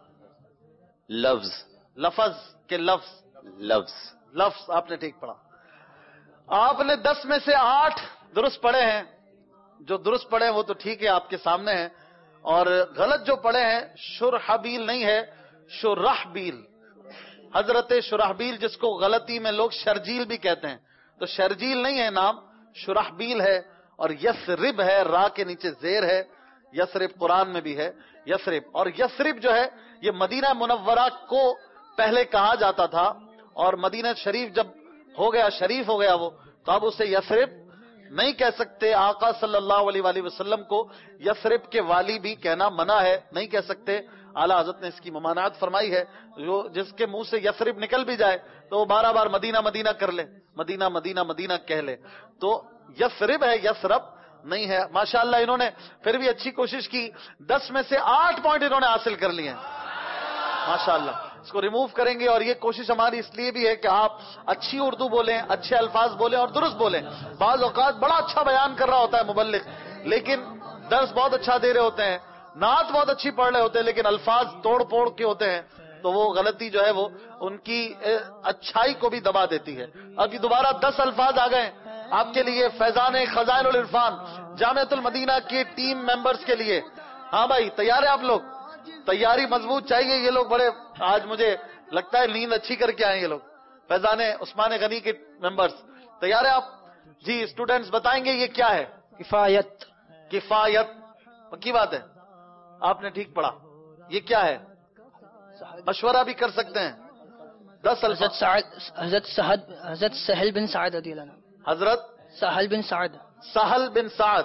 [SPEAKER 6] لفظ.
[SPEAKER 2] لفظ کے لفظ.
[SPEAKER 6] لفظ.
[SPEAKER 2] لفظ آپ نے ٹھیک پڑھا. آپ نے دس میں سے آٹھ درست پڑھے ہیں. جو درست پڑھے ہیں وہ تو ٹھیک ہے, آپ کے سامنے ہیں. اور غلط جو پڑھے ہیں شرحبیل نہیں ہے, شرحبیل. حضرت شرحبیل جس کو غلطی میں لوگ شرجیل بھی کہتے ہیں, تو شرجیل نہیں ہے نام, شرحبیل ہے. اور یثرب ہے, را کے نیچے زیر ہے. یثرب قرآن میں بھی ہے یثرب. اور یثرب جو ہے یہ مدینہ منورہ کو پہلے کہا جاتا تھا, اور مدینہ شریف جب ہو گیا, شریف ہو گیا وہ, تو اب اسے یثرب نہیں کہہ سکتے. آقا صلی اللہ علیہ وآلہ وسلم کو یثرب کے والی بھی کہنا منع ہے, نہیں کہہ سکتے. اعلیٰ حضرت نے اس کی ممانعت فرمائی ہے. جو جس کے منہ سے یثرب نکل بھی جائے تو وہ بارہ بار مدینہ مدینہ کر لے, مدینہ مدینہ مدینہ کہہ لے. تو یثرب ہے, یثرب نہیں ہے. ماشاءاللہ انہوں نے پھر بھی اچھی کوشش کی. دس میں سے آٹھ پوائنٹ انہوں نے حاصل کر لیے ہیں ماشاءاللہ. اس کو ریموو کریں گے, اور یہ کوشش ہماری اس لیے بھی ہے کہ آپ اچھی اردو بولیں, اچھے الفاظ بولیں اور درست بولیں. بعض اوقات بڑا اچھا بیان کر رہا ہوتا ہے مبلغ, لیکن درس بہت اچھا دے رہے ہوتے ہیں, نعت بہت اچھی پڑھ رہے ہوتے ہیں, لیکن الفاظ توڑ پھوڑ کے ہوتے ہیں, تو وہ غلطی جو ہے وہ ان کی اچھائی کو بھی دبا دیتی ہے. ابھی دوبارہ دس الفاظ آ گئے آپ کے لیے, فیضان خزائن العرفان جامعۃ المدینہ کے ٹیم ممبرز کے لیے. ہاں بھائی تیار ہے آپ لوگ؟ تیاری مضبوط چاہیے. یہ لوگ بڑے آج مجھے لگتا ہے نیند اچھی کر کے آئے یہ لوگ. فیضان عثمان غنی کے ممبرز تیار ہے آپ؟ جی اسٹوڈنٹس بتائیں گے یہ کیا ہے؟
[SPEAKER 7] کفایت.
[SPEAKER 2] کفایت پکی بات ہے, آپ نے ٹھیک پڑھا. یہ کیا ہے؟ مشورہ بھی کر سکتے ہیں. دس
[SPEAKER 9] حضرت سعد حضرت سعد حضرت سہل بن سعد رضی اللہ عنہ.
[SPEAKER 2] حضرت
[SPEAKER 9] سہل بن سعد.
[SPEAKER 2] سہل بن سعد.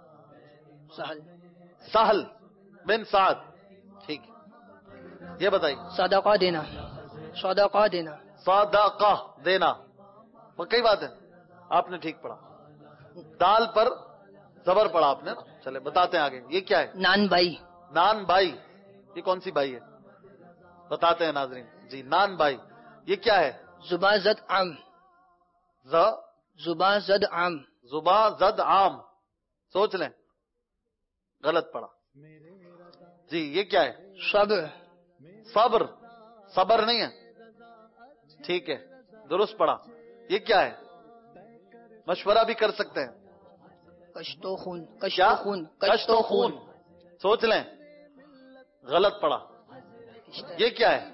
[SPEAKER 9] سہل
[SPEAKER 2] سہل بن سعد ٹھیک. یہ بتائیے.
[SPEAKER 9] صدقہ دینا. صدقہ دینا.
[SPEAKER 2] صدقہ دینا پکی بات ہے, آپ نے ٹھیک پڑھا. دال پر زبر پڑھا آپ نے. چلے بتاتے ہیں آگے. یہ کیا ہے؟
[SPEAKER 9] نان بائی.
[SPEAKER 2] نان بائی. یہ کون سی بائی ہے بتاتے ہیں ناظرین. جی نان بائی. یہ کیا ہے؟
[SPEAKER 9] زبا زد عام.
[SPEAKER 2] ز
[SPEAKER 9] زبا زد عام.
[SPEAKER 2] زبا زد عام. سوچ لیں, غلط پڑھا. جی یہ کیا ہے؟
[SPEAKER 9] صبر.
[SPEAKER 2] صبر. صبر نہیں ہے, ٹھیک ہے درست پڑھا. یہ کیا ہے؟ مشورہ بھی کر سکتے ہیں.
[SPEAKER 9] کشت و خون. کشت
[SPEAKER 2] کیا؟
[SPEAKER 9] و خون.
[SPEAKER 2] کشت و خون. سوچ لیں, غلط پڑھا. یہ کیا ہے؟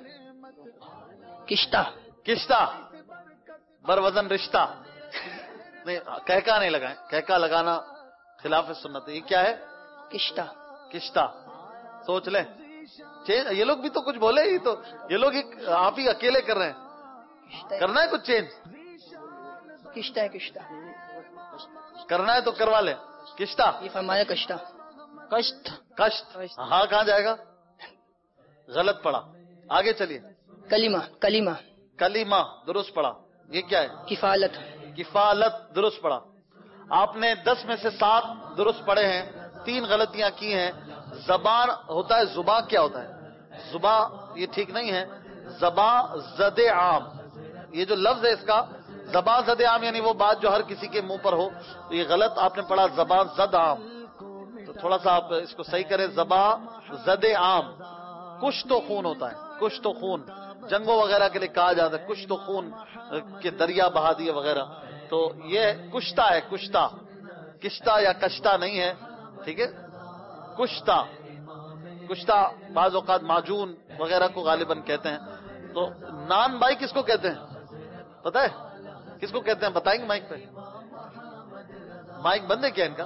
[SPEAKER 9] کشتہ.
[SPEAKER 2] کشتہ. بر وزن رشتہ. نہیں کہکا نہیں لگائیں, کہکا لگانا خلاف سنت ہے. یہ کیا ہے؟
[SPEAKER 9] کشتہ.
[SPEAKER 2] کشتہ. سوچ لیں. یہ لوگ بھی تو کچھ بولے ہی, تو یہ لوگ آپ ہی اکیلے کر رہے ہیں. کرنا ہے کچھ چینج؟
[SPEAKER 9] کشتہ ہے. کشتہ
[SPEAKER 2] کرنا ہے تو کروا لیں. کشتہ.
[SPEAKER 9] یہ فرمایا کشتہ.
[SPEAKER 7] کشت.
[SPEAKER 2] کشت. ہاں کہاں جائے گا؟ غلط پڑا. آگے چلیے.
[SPEAKER 9] کلمہ. کلمہ.
[SPEAKER 2] کلمہ درست پڑا. یہ کیا ہے؟
[SPEAKER 9] کفالت.
[SPEAKER 2] کفالت درست پڑا. آپ نے دس میں سے سات درست پڑھے ہیں, تین غلطیاں کی ہیں. زبان ہوتا ہے, زباں کیا ہوتا ہے؟ زباں یہ ٹھیک نہیں ہے. زباں زد عام, یہ جو لفظ ہے اس کا زباں زد عام یعنی وہ بات جو ہر کسی کے منہ پر ہو, تو یہ غلط آپ نے پڑھا. زباں زد عام, تو تھوڑا سا آپ اس کو صحیح کریں. زباں زد عام. کشت و خون ہوتا ہے. کشت و خون جنگوں وغیرہ کے لیے کہا جاتا ہے. کشت و خون کے دریا بہا دیے وغیرہ, تو یہ کشتہ ہے. کشتہ. کشتہ یا کشتہ نہیں ہے, ٹھیک ہے. کشتہ. کشتہ بعض اوقات معجون وغیرہ کو غالباً کہتے ہیں. تو نان بائی کس کو کہتے ہیں پتہ ہے؟ کس کو کہتے ہیں بتائیں گے مائک پہ؟ مائک بند ہے کیا ان کا؟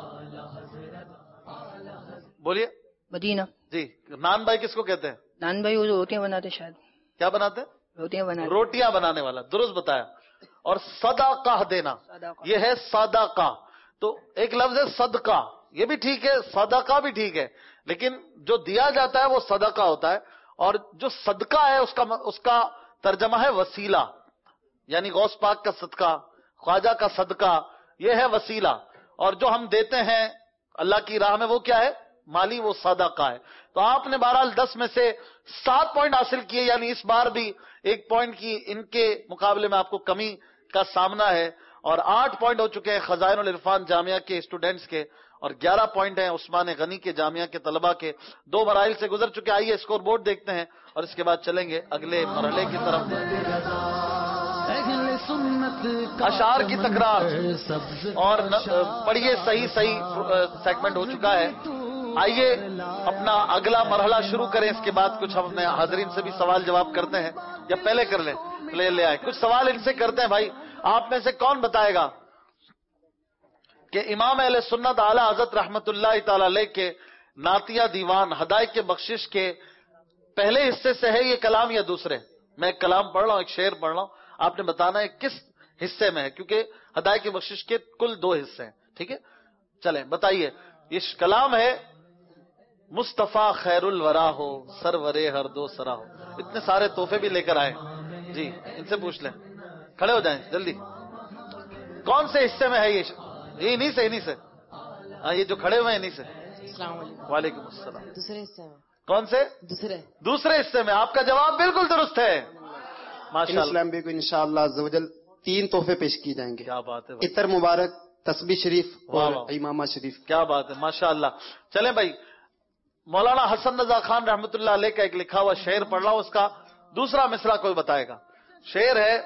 [SPEAKER 2] بولیے.
[SPEAKER 9] مدینہ.
[SPEAKER 2] جی نان بائی کس کو کہتے ہیں؟
[SPEAKER 9] نان بھائی وہ روٹیاں بناتے شاید.
[SPEAKER 2] کیا بناتے ہیں؟
[SPEAKER 9] روٹیاں بناتے.
[SPEAKER 2] روٹیاں بنانے والا, درست بتایا. اور صدقہ دینا, یہ ہے صدقہ. تو ایک لفظ ہے صدقہ, یہ بھی ٹھیک ہے، صدقہ بھی ٹھیک ہے، لیکن جو دیا جاتا ہے وہ صدقہ ہوتا ہے، اور جو صدقہ ہے اس کا اس کا ترجمہ ہے وسیلہ، یعنی غوث پاک کا صدقہ، خواجہ کا صدقہ، یہ ہے وسیلہ، اور جو ہم دیتے ہیں اللہ کی راہ میں وہ کیا ہے؟ مالی، وہ صدقہ ہے۔ تو آپ نے بہرحال دس میں سے سات پوائنٹ حاصل کیے، یعنی اس بار بھی ایک پوائنٹ کی ان کے مقابلے میں آپ کو کمی کا سامنا ہے، اور آٹھ پوائنٹ ہو چکے ہیں خزائن العرفان جامعہ کے اسٹوڈنٹس کے، اور گیارہ پوائنٹ ہیں عثمان غنی کے جامعہ کے طلبہ کے۔ دو مراحل سے گزر چکے، آئیے اسکور بورڈ دیکھتے ہیں اور اس کے بعد چلیں گے اگلے مرحلے کی طرف۔ اشعار کی تکرار اور پڑھیے صحیح صحیح سیگمنٹ ہو چکا ہے۔ آئیے اپنا اگلا مرحلہ شروع کریں، اس کے بعد کچھ ہم اپنے حاضرین سے بھی سوال جواب کرتے ہیں، یا پہلے کر لیں؟ لے لے آئے کچھ سوال ان سے کرتے ہیں۔ بھائی آپ میں سے کون بتائے گا کہ امام اہل سنت اعلی حضرت رحمت اللہ تعالی علیہ کے نعتیہ دیوان ہدایت کے بخشش کے پہلے حصے سے ہے یہ کلام یا دوسرے؟ میں ایک کلام پڑھ رہا ہوں، ایک شعر پڑھ رہا ہوں، آپ نے بتانا ہے کس حصے میں ہے، کیونکہ ہدایت کی بخشش کے کل دو حصے ہیں، ٹھیک ہے؟ چلیں بتائیے۔ یہ کلام ہے مصطفیٰ خیر الورا ہو، سرورے ہر دو سرا ہو۔ اتنے سارے تحفے بھی لے کر آئے جی، ان سے پوچھ لیں، کھڑے ہو جائیں جلدی۔ کون سے حصے میں ہے یہ؟ یہ انہی سے انہی سے ہاں، یہ جو کھڑے ہوئے ہیں انہی سے۔
[SPEAKER 12] السلام علیکم۔
[SPEAKER 2] وعلیکم السلام۔
[SPEAKER 12] دوسرے حصے میں۔
[SPEAKER 2] کون سے؟
[SPEAKER 12] دوسرے
[SPEAKER 2] دوسرے حصے میں۔ آپ کا جواب بالکل درست ہے، ماشاء اللہ۔
[SPEAKER 13] اسلام بھی کو انشاءاللہ عز و جل تین تحفے پیش کی جائیں گے۔
[SPEAKER 2] کیا بات ہے،
[SPEAKER 13] عطر مبارک، تسبیح شریف اور
[SPEAKER 2] واہ واہ،
[SPEAKER 13] امامہ شریف۔
[SPEAKER 2] کیا بات ہے، ماشاء اللہ۔ چلیں بھائی، مولانا حسن رضا خان رحمت اللہ علیہ کا ایک لکھا ہوا شعر پڑھ رہا ہوں، اس کا دوسرا مصرع کوئی بتائے گا۔ شعر ہے،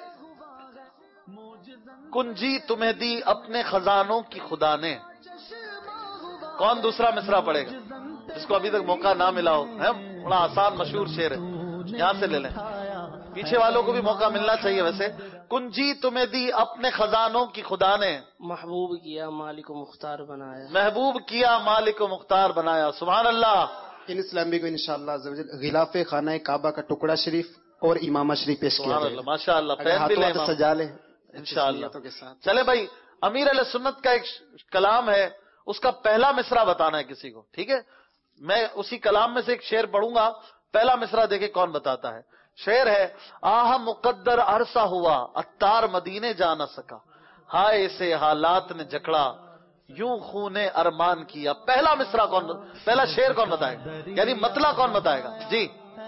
[SPEAKER 2] کنجی تمہیں دی اپنے خزانوں کی خدا نے۔ کون دوسرا مصرع پڑھے گا جس کو ابھی تک موقع نہ ملا ہو؟ ہے بڑا آسان مشہور شعر ہے، یہاں سے لے لیں، پیچھے والوں کو بھی موقع ملنا چاہیے۔ ویسے کنجی تمہیں دی اپنے خزانوں کی خدا نے،
[SPEAKER 8] محبوب کیا مالک و مختار بنایا،
[SPEAKER 2] محبوب کیا مالک و مختار بنایا۔ سبحان اللہ۔
[SPEAKER 13] ان اسلام بھی کو انشاءاللہ عز و جل غلاف خانہ کعبہ کا ٹکڑا شریف اور امامہ شریف پیش کیا
[SPEAKER 2] سبحان
[SPEAKER 13] جائے
[SPEAKER 2] اللہ،
[SPEAKER 13] گا۔
[SPEAKER 2] ماشاء اللہ،
[SPEAKER 13] اگر
[SPEAKER 2] پین بھی
[SPEAKER 13] ہاتھوں
[SPEAKER 2] لیں
[SPEAKER 13] ہاتھ
[SPEAKER 2] امام،
[SPEAKER 13] سجا لیں
[SPEAKER 2] انشاءاللہ۔
[SPEAKER 13] کے ساتھ۔
[SPEAKER 2] چلے بھائی، امیر علیہ سنت کا ایک کلام ہے، اس کا پہلا مصرع بتانا ہے کسی کو، ٹھیک ہے؟ میں اسی کلام میں سے ایک شعر پڑھوں گا، پہلا مصرع دیکھیں کون بتاتا ہے۔ شعر ہے، آہ مقدر عرصہ ہوا اتار مدینے جا نہ سکا، ہائے سے حالات نے جکڑا یوں خون ارمان کیا۔ پہلا مصرع کون، پہلا شعر کون بتائے گا، یعنی مطلع کون بتائے گا؟ جی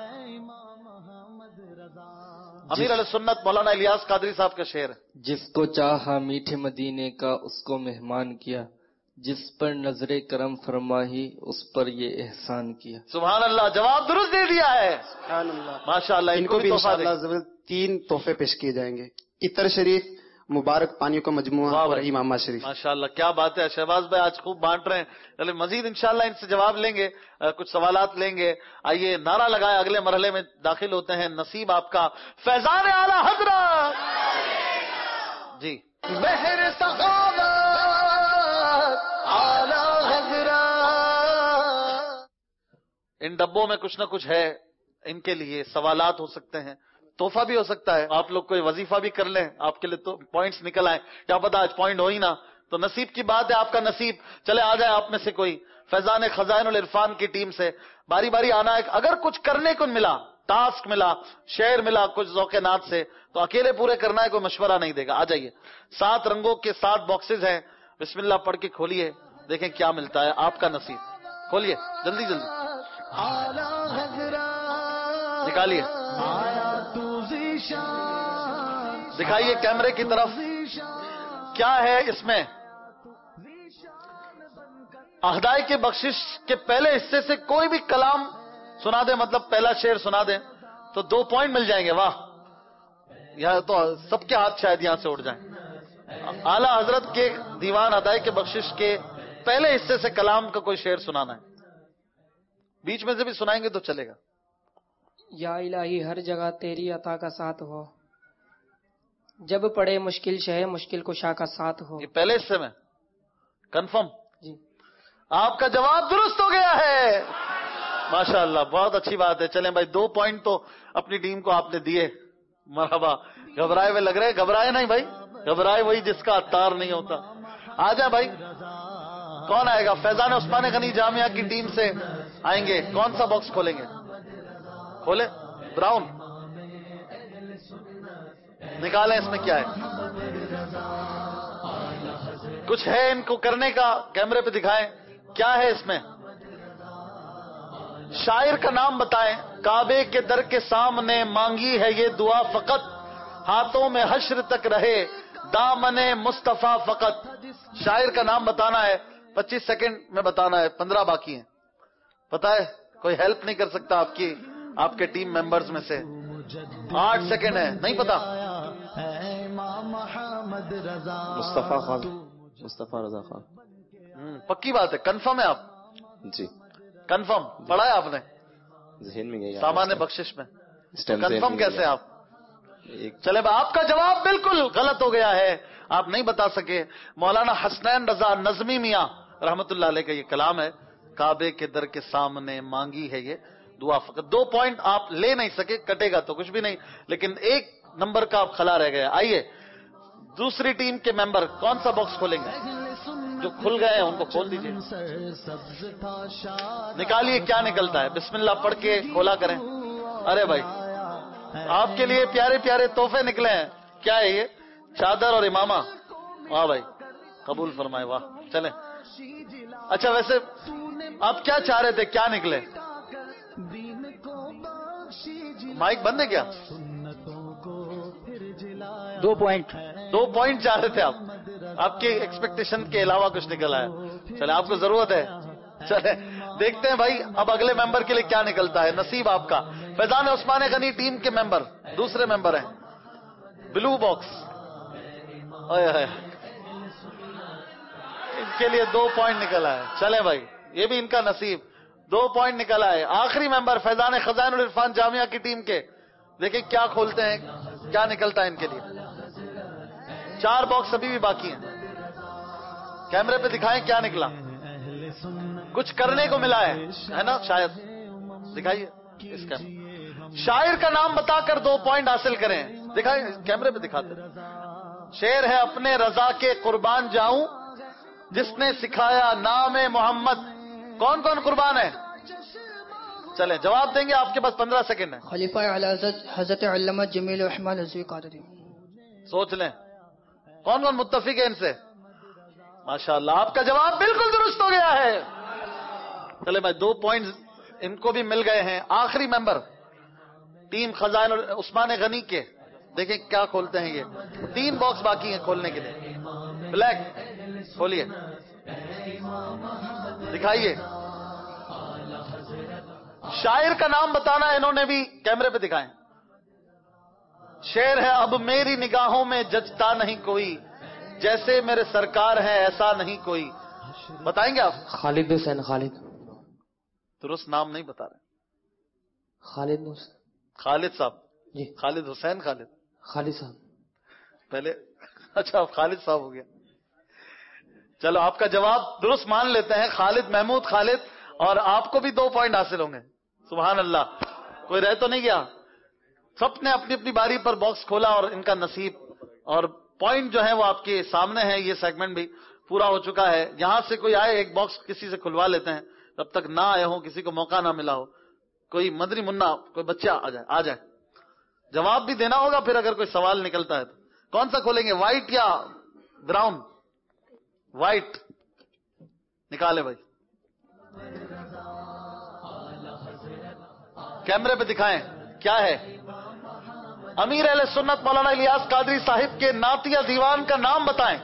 [SPEAKER 2] امیر علیہ سنت مولانا الیاس قادری صاحب کا شعر ہے۔
[SPEAKER 14] جس کو چاہا میٹھے مدینے کا اس کو مہمان کیا، جس پر نظر کرم فرمائی اس پر یہ احسان کیا۔
[SPEAKER 2] سبحان اللہ، جواب درست دے دیا ہے،
[SPEAKER 13] سبحان اللہ،
[SPEAKER 2] ماشاء اللہ۔
[SPEAKER 13] ان کو بھی انشاءاللہ عز و جل تین تحفے پیش کیے جائیں گے، عطر شریف، مبارک پانیوں کا مجموعہ اور امامہ شریف۔
[SPEAKER 2] ماشاء اللہ، کیا بات ہے۔ شہباز بھائی آج خوب بانٹ رہے ہیں، چلے مزید انشاءاللہ ان سے جواب لیں گے، کچھ سوالات لیں گے۔ آئیے نعرہ لگائے، اگلے مرحلے میں داخل ہوتے ہیں۔ نصیب آپ کا فیضان اعلی حضرت جی، بحر سخاوت اعلی حضرت۔ ان ڈبوں میں کچھ نہ کچھ ہے، ان کے لیے سوالات ہو سکتے ہیں، تحفہ بھی ہو سکتا ہے، آپ لوگ کوئی وظیفہ بھی کر لیں، آپ کے لیے تو پوائنٹس نکل آئیں، کیا پتا آج پوائنٹ ہو ہی نہ، تو نصیب کی بات ہے، آپ کا نصیب۔ چلے آ جائے آپ میں سے کوئی فیضان خزائن العرفان کی ٹیم سے، باری باری آنا ہے۔ اگر کچھ کرنے کو ملا، ٹاسک ملا، شعر ملا کچھ ذوق نات سے، تو اکیلے پورے کرنا ہے، کوئی مشورہ نہیں دے گا۔ آ جائیے، سات رنگوں کے سات باکسز ہیں، بسم اللہ پڑھ کے کھولیے، دیکھیں کیا ملتا ہے، آپ کا نصیب کھولیے جلدی جلدی نکالیے، دکھائیے کیمرے کی طرف، کیا ہے اس میں؟ ہدایت کی بخشش کے پہلے حصے سے کوئی بھی کلام سنا دیں، مطلب پہلا شعر سنا دیں تو دو پوائنٹ مل جائیں گے۔ واہ، یہاں تو سب کے ہاتھ شاید یہاں سے اٹھ جائیں۔ اعلی حضرت کے دیوان ہدایت کی بخشش کے پہلے حصے سے کلام کا کوئی شعر سنانا ہے، بیچ میں سے بھی سنائیں گے تو چلے گا۔
[SPEAKER 5] یا الہی ہر جگہ تیری عطا کا ساتھ ہو، جب پڑے مشکل شہ مشکل کشا کا ساتھ ہو۔
[SPEAKER 2] یہ پہلے حصے میں کنفرم؟
[SPEAKER 5] جی،
[SPEAKER 2] آپ کا جواب درست ہو گیا ہے، ماشاء اللہ، بہت اچھی بات ہے۔ چلیں بھائی، دو پوائنٹ تو اپنی ٹیم کو آپ نے دیے، مرحبا۔ گھبرائے ہوئے لگ رہے، گھبرائے نہیں بھائی، گھبرائے وہی جس کا عطار نہیں ہوتا۔ آ جائیں بھائی، کون آئے گا؟ فیضان عثمان غنی جامعہ کی ٹیم سے آئیں گے. کون سا باکس کھولیں گے؟ کھولے براؤن نکالیں. اس میں کیا ہے؟ کچھ ہے ان کو کرنے کا؟ کیمرے پہ دکھائیں کیا ہے اس میں. شاعر کا نام بتائیں. کعبے کے در کے سامنے مانگی ہے یہ دعا فقط, ہاتھوں میں حشر تک رہے دامن مصطفیٰ فقط. شاعر کا نام بتانا ہے, پچیس سیکنڈ میں بتانا ہے, پندرہ باقی ہیں. پتا ہے کوئی ہیلپ نہیں کر سکتا آپ کی, آپ کے ٹیم ممبرز میں سے. آٹھ سیکنڈ ہے, نہیں پتا.
[SPEAKER 12] مصطفیٰ خان, مصطفیٰ رضا خان.
[SPEAKER 2] پکی بات ہے, کنفرم ہے آپ؟
[SPEAKER 12] جی
[SPEAKER 2] کنفرم. پڑھا ہے آپ نے
[SPEAKER 12] ذہن میں گئی
[SPEAKER 2] سامان بخشش میں؟ کنفرم کیسے آپ؟ چلے با آپ کا جواب بالکل غلط ہو گیا ہے, آپ نہیں بتا سکے. مولانا حسنین رضا نظمی میاں رحمت اللہ علیہ کا یہ کلام ہے, کعبے کے در کے سامنے مانگی ہے یہ دعا فقط. دو پوائنٹ آپ لے نہیں سکے, کٹے گا تو کچھ بھی نہیں, لیکن ایک نمبر کا آپ خلا رہ گئے. آئیے دوسری ٹیم کے ممبر کون سا باکس کھولیں گے؟ جو کھل گئے ہیں ان کو کھول دیجئے, نکالیے کیا نکلتا ہے. بسم اللہ پڑھ کے کھولا کریں. ارے بھائی آپ کے لیے پیارے پیارے تحفے نکلے ہیں. کیا ہے یہ؟ چادر اور امامہ. واہ بھائی, قبول فرمائے. واہ, چلیں. اچھا ویسے آپ کیا چاہ رہے تھے, کیا نکلے؟ مائک بند ہے کیا؟
[SPEAKER 7] دو پوائنٹ.
[SPEAKER 2] دو پوائنٹ چاہ رہے تھے آپ, آپ کی ایکسپیکٹیشن کے علاوہ کچھ نکل آیا. چلے آپ کو ضرورت ہے, چلے دیکھتے ہیں بھائی اب اگلے ممبر کے لیے کیا نکلتا ہے. نصیب آپ کا. فیضان عثمان غنی ٹیم کے ممبر دوسرے ممبر ہیں, بلو باکس. ان کے لیے دو پوائنٹ نکلا ہے. چلے بھائی یہ بھی ان کا نصیب, دو پوائنٹ نکلا ہے. آخری ممبر فیضان خزائن العرفان جامعہ کی ٹیم کے, دیکھیں کیا کھولتے ہیں, کیا نکلتا ہے ان کے لیے. چار باکس ابھی بھی باقی ہیں, کیمرے پہ دکھائیں کیا نکلا. کچھ کرنے کو ملا ہے ہے نا شاید, دکھائیے اس کا. شاعر کا نام بتا کر دو پوائنٹ حاصل کریں. دکھائیں کیمرے پہ دکھاتے. شعر ہے اپنے رضا کے قربان جاؤں جس نے سکھایا نام محمد. کون کون قربان ہے؟ چلیں جواب دیں گے, آپ کے پاس پندرہ سیکنڈ ہے.
[SPEAKER 9] خلیفہ اعلی حضرت علامہ جمیل الرحمن حزبی قادری.
[SPEAKER 2] سوچ لیں کون کون متفق ہے ان سے. ماشاءاللہ آپ کا جواب بالکل درست ہو گیا ہے. چلے بھائی دو پوائنٹ ان کو بھی مل گئے ہیں. آخری ممبر ٹیم خزائن عثمان غنی کے, دیکھیں کیا کھولتے ہیں. یہ تین باکس باقی ہیں کھولنے کے لیے. بلیک کھولیے, دکھائیے. شاعر کا نام بتانا ہے, انہوں نے بھی کیمرے پہ دکھائیں. شعر ہے اب میری نگاہوں میں جچتا نہیں کوئی, جیسے میرے سرکار ہے ایسا نہیں کوئی. بتائیں گے آپ؟
[SPEAKER 8] خالد حسین. خالد
[SPEAKER 2] درست نام نہیں بتا رہے.
[SPEAKER 8] خالد
[SPEAKER 2] خالد صاحب
[SPEAKER 8] جی.
[SPEAKER 2] خالد حسین. خالد
[SPEAKER 8] خالد صاحب
[SPEAKER 2] پہلے. اچھا خالد صاحب ہو گیا. چلو آپ کا جواب درست مان لیتے ہیں. خالد محمود خالد, اور آپ کو بھی دو پوائنٹ حاصل ہوں گے. سبحان اللہ, کوئی رہ تو نہیں گیا. سب نے اپنی اپنی باری پر باکس کھولا اور ان کا نصیب اور پوائنٹ جو ہے وہ آپ کے سامنے ہے. یہ سیگمنٹ بھی پورا ہو چکا ہے. یہاں سے کوئی آئے ایک باکس کسی سے کھلوا لیتے ہیں, جب تک نہ آئے ہوں, کسی کو موقع نہ ملا ہو. کوئی مدری منا, کوئی بچہ آ جائے آ جائے جواب بھی دینا ہوگا پھر اگر کوئی سوال نکلتا ہے تو. کون سا کھولیں گے, وائٹ یا براؤن؟ وائٹ نکالے بھائی, کیمرے پہ دکھائیں کیا ہے. امیر اہل سنت مولانا الیاس قادری صاحب کے نعتیہ دیوان کا نام بتائیں.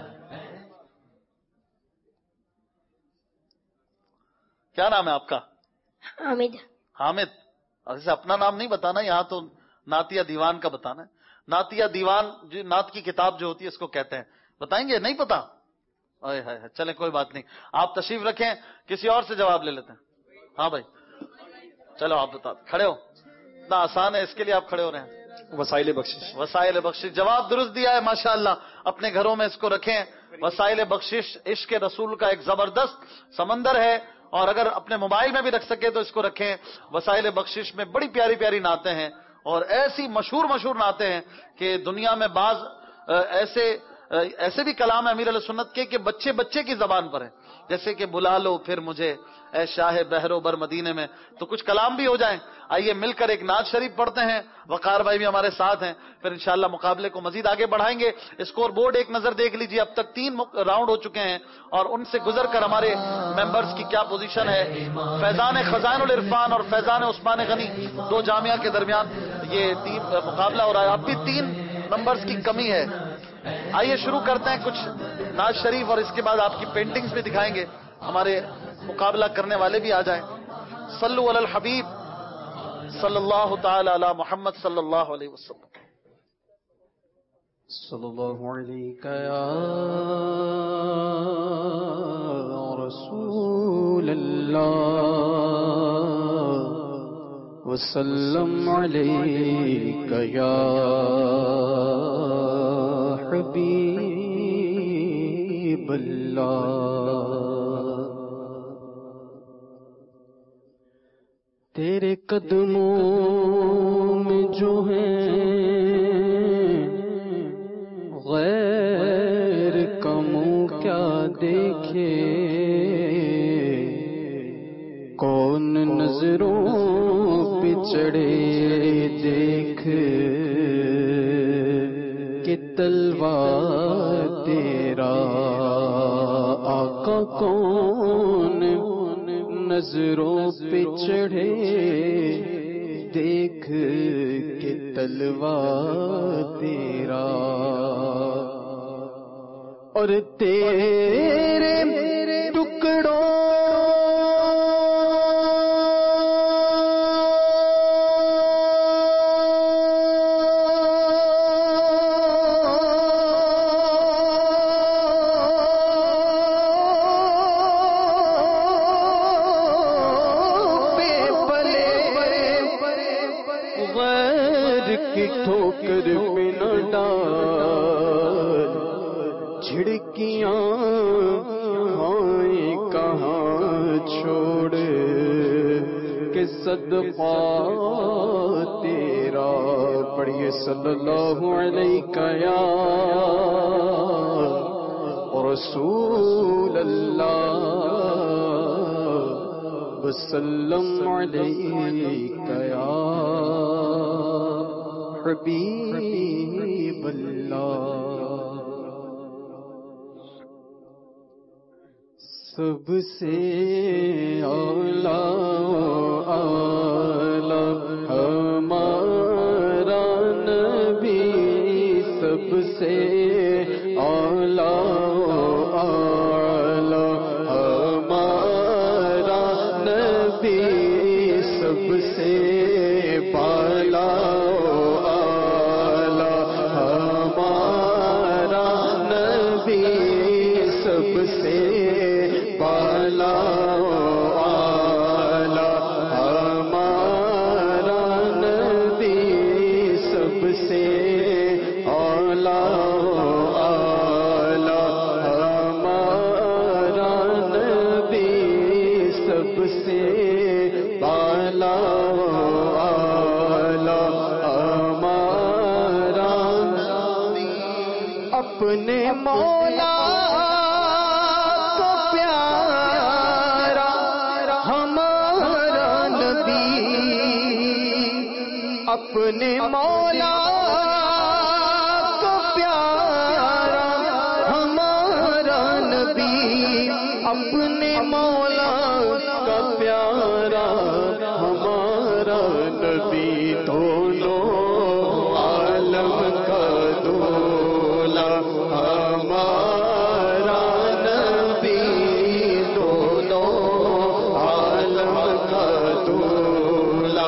[SPEAKER 2] کیا نام ہے آپ کا؟
[SPEAKER 15] حامد.
[SPEAKER 2] حامد. ایسے اپنا نام نہیں بتانا, یہاں تو نعتیہ دیوان کا بتانا ہے. نعتیہ دیوان جو نعت کی کتاب جو ہوتی ہے اس کو کہتے ہیں. بتائیں گے؟ نہیں پتا. چلیں کوئی بات نہیں, آپ تشریف رکھیں, کسی اور سے جواب لے لیتے ہیں. ہاں بھائی چلو آپ بتا, کھڑے ہو, اتنا آسان ہے اس کے لیے آپ کھڑے ہو رہے ہیں.
[SPEAKER 12] وسائل بخشش.
[SPEAKER 2] وسائل بخشش, جواب درست دیا ہے ماشاءاللہ. اپنے گھروں میں اس کو رکھیں. وسائل بخشش عشق رسول کا ایک زبردست سمندر ہے, اور اگر اپنے موبائل میں بھی رکھ سکے تو اس کو رکھیں. وسائل بخشش میں بڑی پیاری پیاری نعتیں ہیں, اور ایسی مشہور مشہور نعتیں ہیں کہ دنیا میں بعض ایسے ایسے بھی کلام ہے امیر علیہ سنت کے کہ بچے بچے کی زبان پر ہے، جیسے کہ بلا لو پھر مجھے اے شاہ بہرو بر مدینے میں، تو کچھ کلام بھی ہو جائیں۔ آئیے مل کر ایک نعت شریف پڑھتے ہیں، وقار بھائی بھی ہمارے ساتھ ہیں، پھر انشاءاللہ مقابلے کو مزید آگے بڑھائیں گے۔ اسکور بورڈ ایک نظر دیکھ لیجیے، اب تک تین راؤنڈ ہو چکے ہیں اور ان سے گزر کر ہمارے ممبرز کی کیا پوزیشن ہے۔ فیضان خزائن العرفان اور فیضان عثمان غنی دو جامعہ کے درمیان یہ تین مقابلہ ہو رہا ہے، اب بھی تین ممبرز کی کمی ہے۔ آئیے شروع کرتے ہیں کچھ نعت شریف اور اس کے بعد آپ کی پینٹنگز بھی دکھائیں گے، ہمارے مقابلہ کرنے والے بھی آ جائیں۔ صلو علی الحبیب صلی اللہ تعالی علی محمد صلی اللہ علیہ وسلم۔
[SPEAKER 15] صلی اللہ علیہ یا رسول اللہ وسلم علیک یا حبیب اللہ۔ تیرے قدموں میں جو ہیں غیر کا منہ کیا دیکھے، کون نظروں پہ چڑھے دیکھ کہ تلوار تیرا آقا کون نظروں پہ چڑھے دیکھ کہ تلوار تیرا، اور تیرے ٹکڑوں ٹھوکر میں نہ ڈال، جھڑکیاں آئیں کہاں چھوڑ کہ صدقہ تیرا۔ پڑھیے صلی اللہ علیہ یا رسول اللہ وسلم علیک یا حبیب اللہ۔ سب سے اولا اعلی ہمارا نبی، سب سے اولا اعلی ہمارا نبی، سب سے بالا سب سے بالا اعلی ہمارا نبی، سب سے اعلی اعلی ہمارا نبی، سب سے بالا اعلی ہمارا نبی، اپنے مولا اپنے مولا کو پیارا ہمارا نبی، اپنے مولا کا پیارا ہمارا نبی، دونوں عالم کا دولا ہمارا نبی، دونوں عالم کا دولا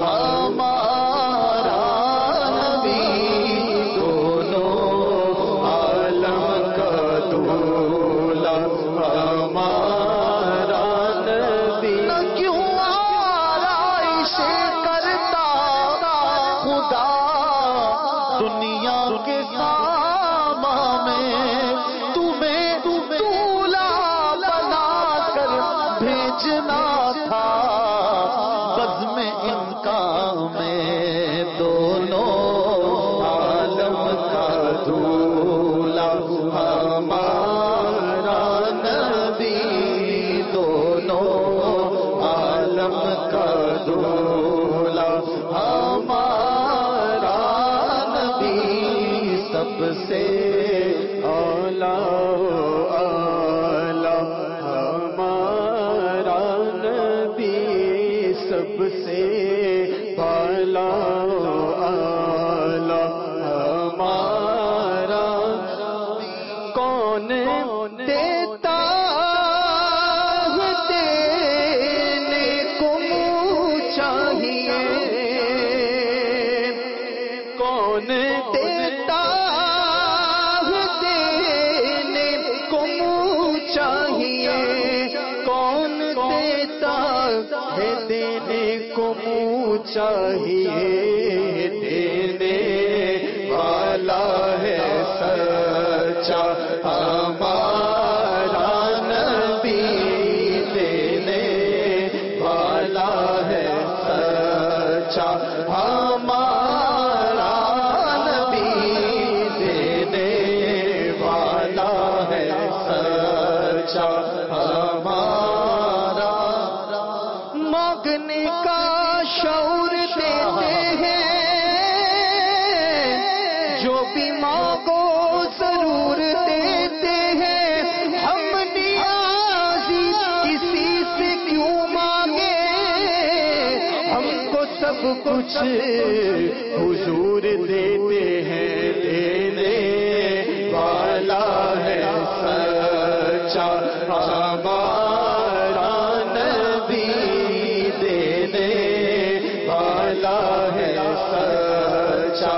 [SPEAKER 15] ہمارا نبی، دونوں عالم کا دولا ہمارا نبی۔ کیوں آرائش کرتا خدا دنیا کے ساما میں، تمہیں دولا بنا کر بھیجنا تھا بزم ان کا میں، دونوں عالم کا دولا سے اولا اعلی ہمارا نبی سب سے بالا اعلی ہمارا کون دیتا دیتا دینے کو منہ چاہیے کون دیتا ہے دینے کو منہ چاہیے دینے والا ہے سچا ہمارا نبی دینے والا ہے سچا ہمارا ہمارا مانگنے کا شعور دیتے ہیں جو بھی مانگو ضرور دیتے ہیں ہم نیازی کسی سے کیوں مانگے ہم کو سب کچھ حضور دیتے ہیں دینے والا ہے سچا ہمارا نبی دینے والا ہے سچا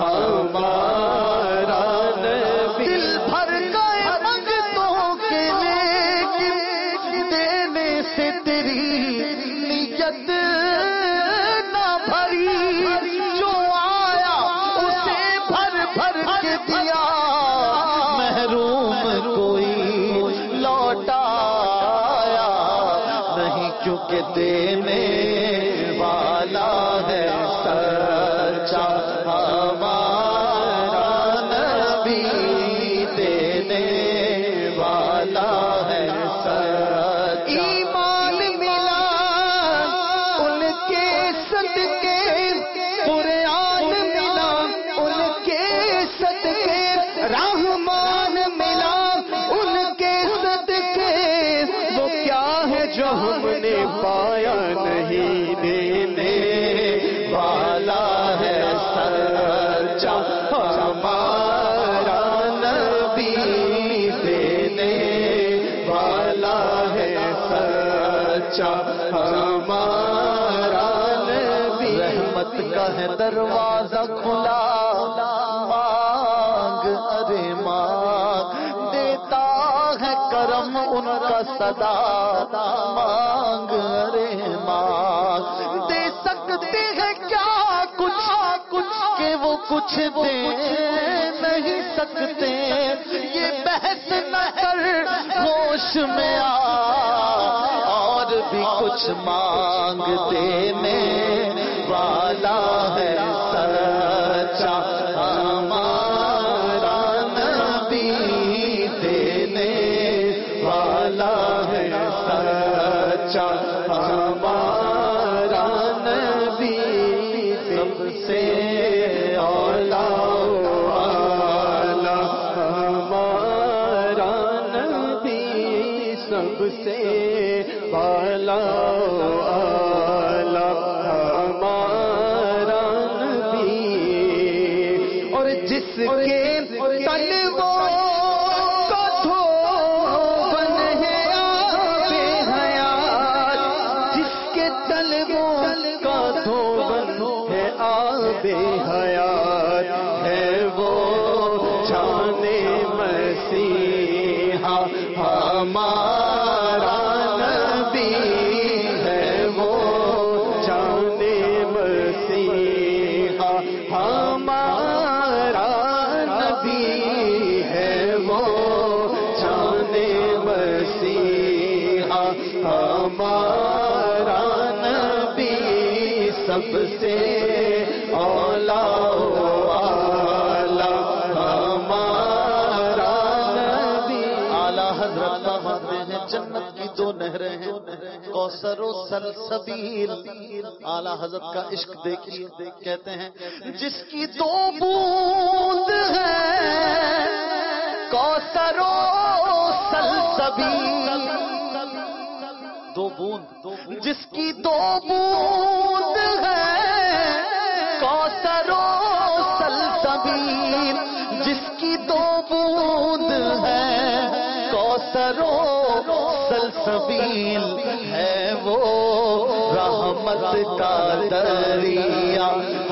[SPEAKER 15] ہمارا نبی دل بھر گئے منگتوں کے لیکن دینے سے تیری نیت نہ بھری جو آیا اسے بھر بھر کے دیا محروم کوئی لوٹایا نہیں کیونکہ دینے والا ہے سچا ہمارا نبی دینے والا ہے سچا ایمان ملا ان کے صدقے قرآن ملا ان کے صدقے رحمان ملا ان کے صدقے وہ کیا ہے جو ہم نے پایا نہیں دینے والا ہے سچا ہمارا نبی دینے والا ہے سچا ہمارا نبی رحمت کا ہے دروازہ کھلا مانگ ارے مانگ دیتا ہے کرم ان کا صدا مانگ ارے مانگ دے سکتے ہیں کیا کچھ کچھ کہ وہ کچھ دے نہیں سکتے یہ بحث نہ کر ہوش میں آ اور بھی کچھ مانگ دینے والا ہے سچا ہمارا نبی دینے والا ہے سچا ہمارا نبی سب سے اولا اعلی ہمارا نبی سب سے بالا اعلی ہمارا نبی اور جس کے طلبوں کا دھوبن ہے آب حیات جس کے طلبوں کا دھوبن ہے آب حیات ہے وہ جانے مسیحا ہمارا نبی ہے وہ جانے مسیحا ہمارا نبی ہے وہ جانے مسیحا ہمارا نبی سب سے اولا اعلی ہمارا نبی
[SPEAKER 2] اعلی حضرت فرماتے ہیں جنت کی دو نہریں ہیں کوثر و سلسبیل. اعلی حضرت کا عشق دیکھیے, کہتے ہیں جس کی دو بوند ہے کوثر و سلسبیل, دو بوند جس کی دو بوند ہے کوثر و سلسبیل, جس کی دو بوند ہے کوثر و سلسبیل ہے وہ رحمت کا دریا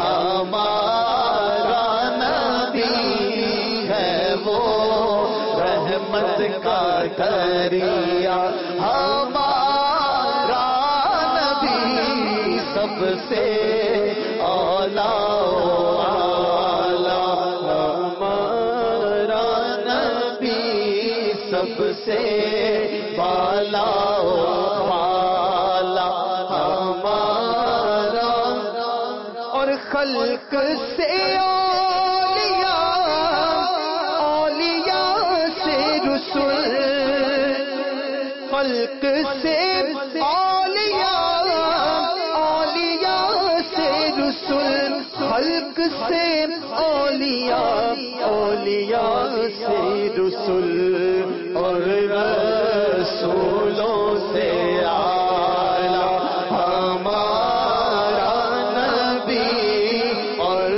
[SPEAKER 2] ہمارا نبی ہے, وہ رحمت کا دریا ہمارا نبی سب سے اولا سب سے بالا والا ہمارا,
[SPEAKER 1] اور خلق سے اولیاء اولیاء سے رسول, خلق سے اولیاء اولیاء سے رسول, خلق سے اولیاء اولیاء سے رسول, اور رسولوں سے اعلیٰ ہمارا نبی, اور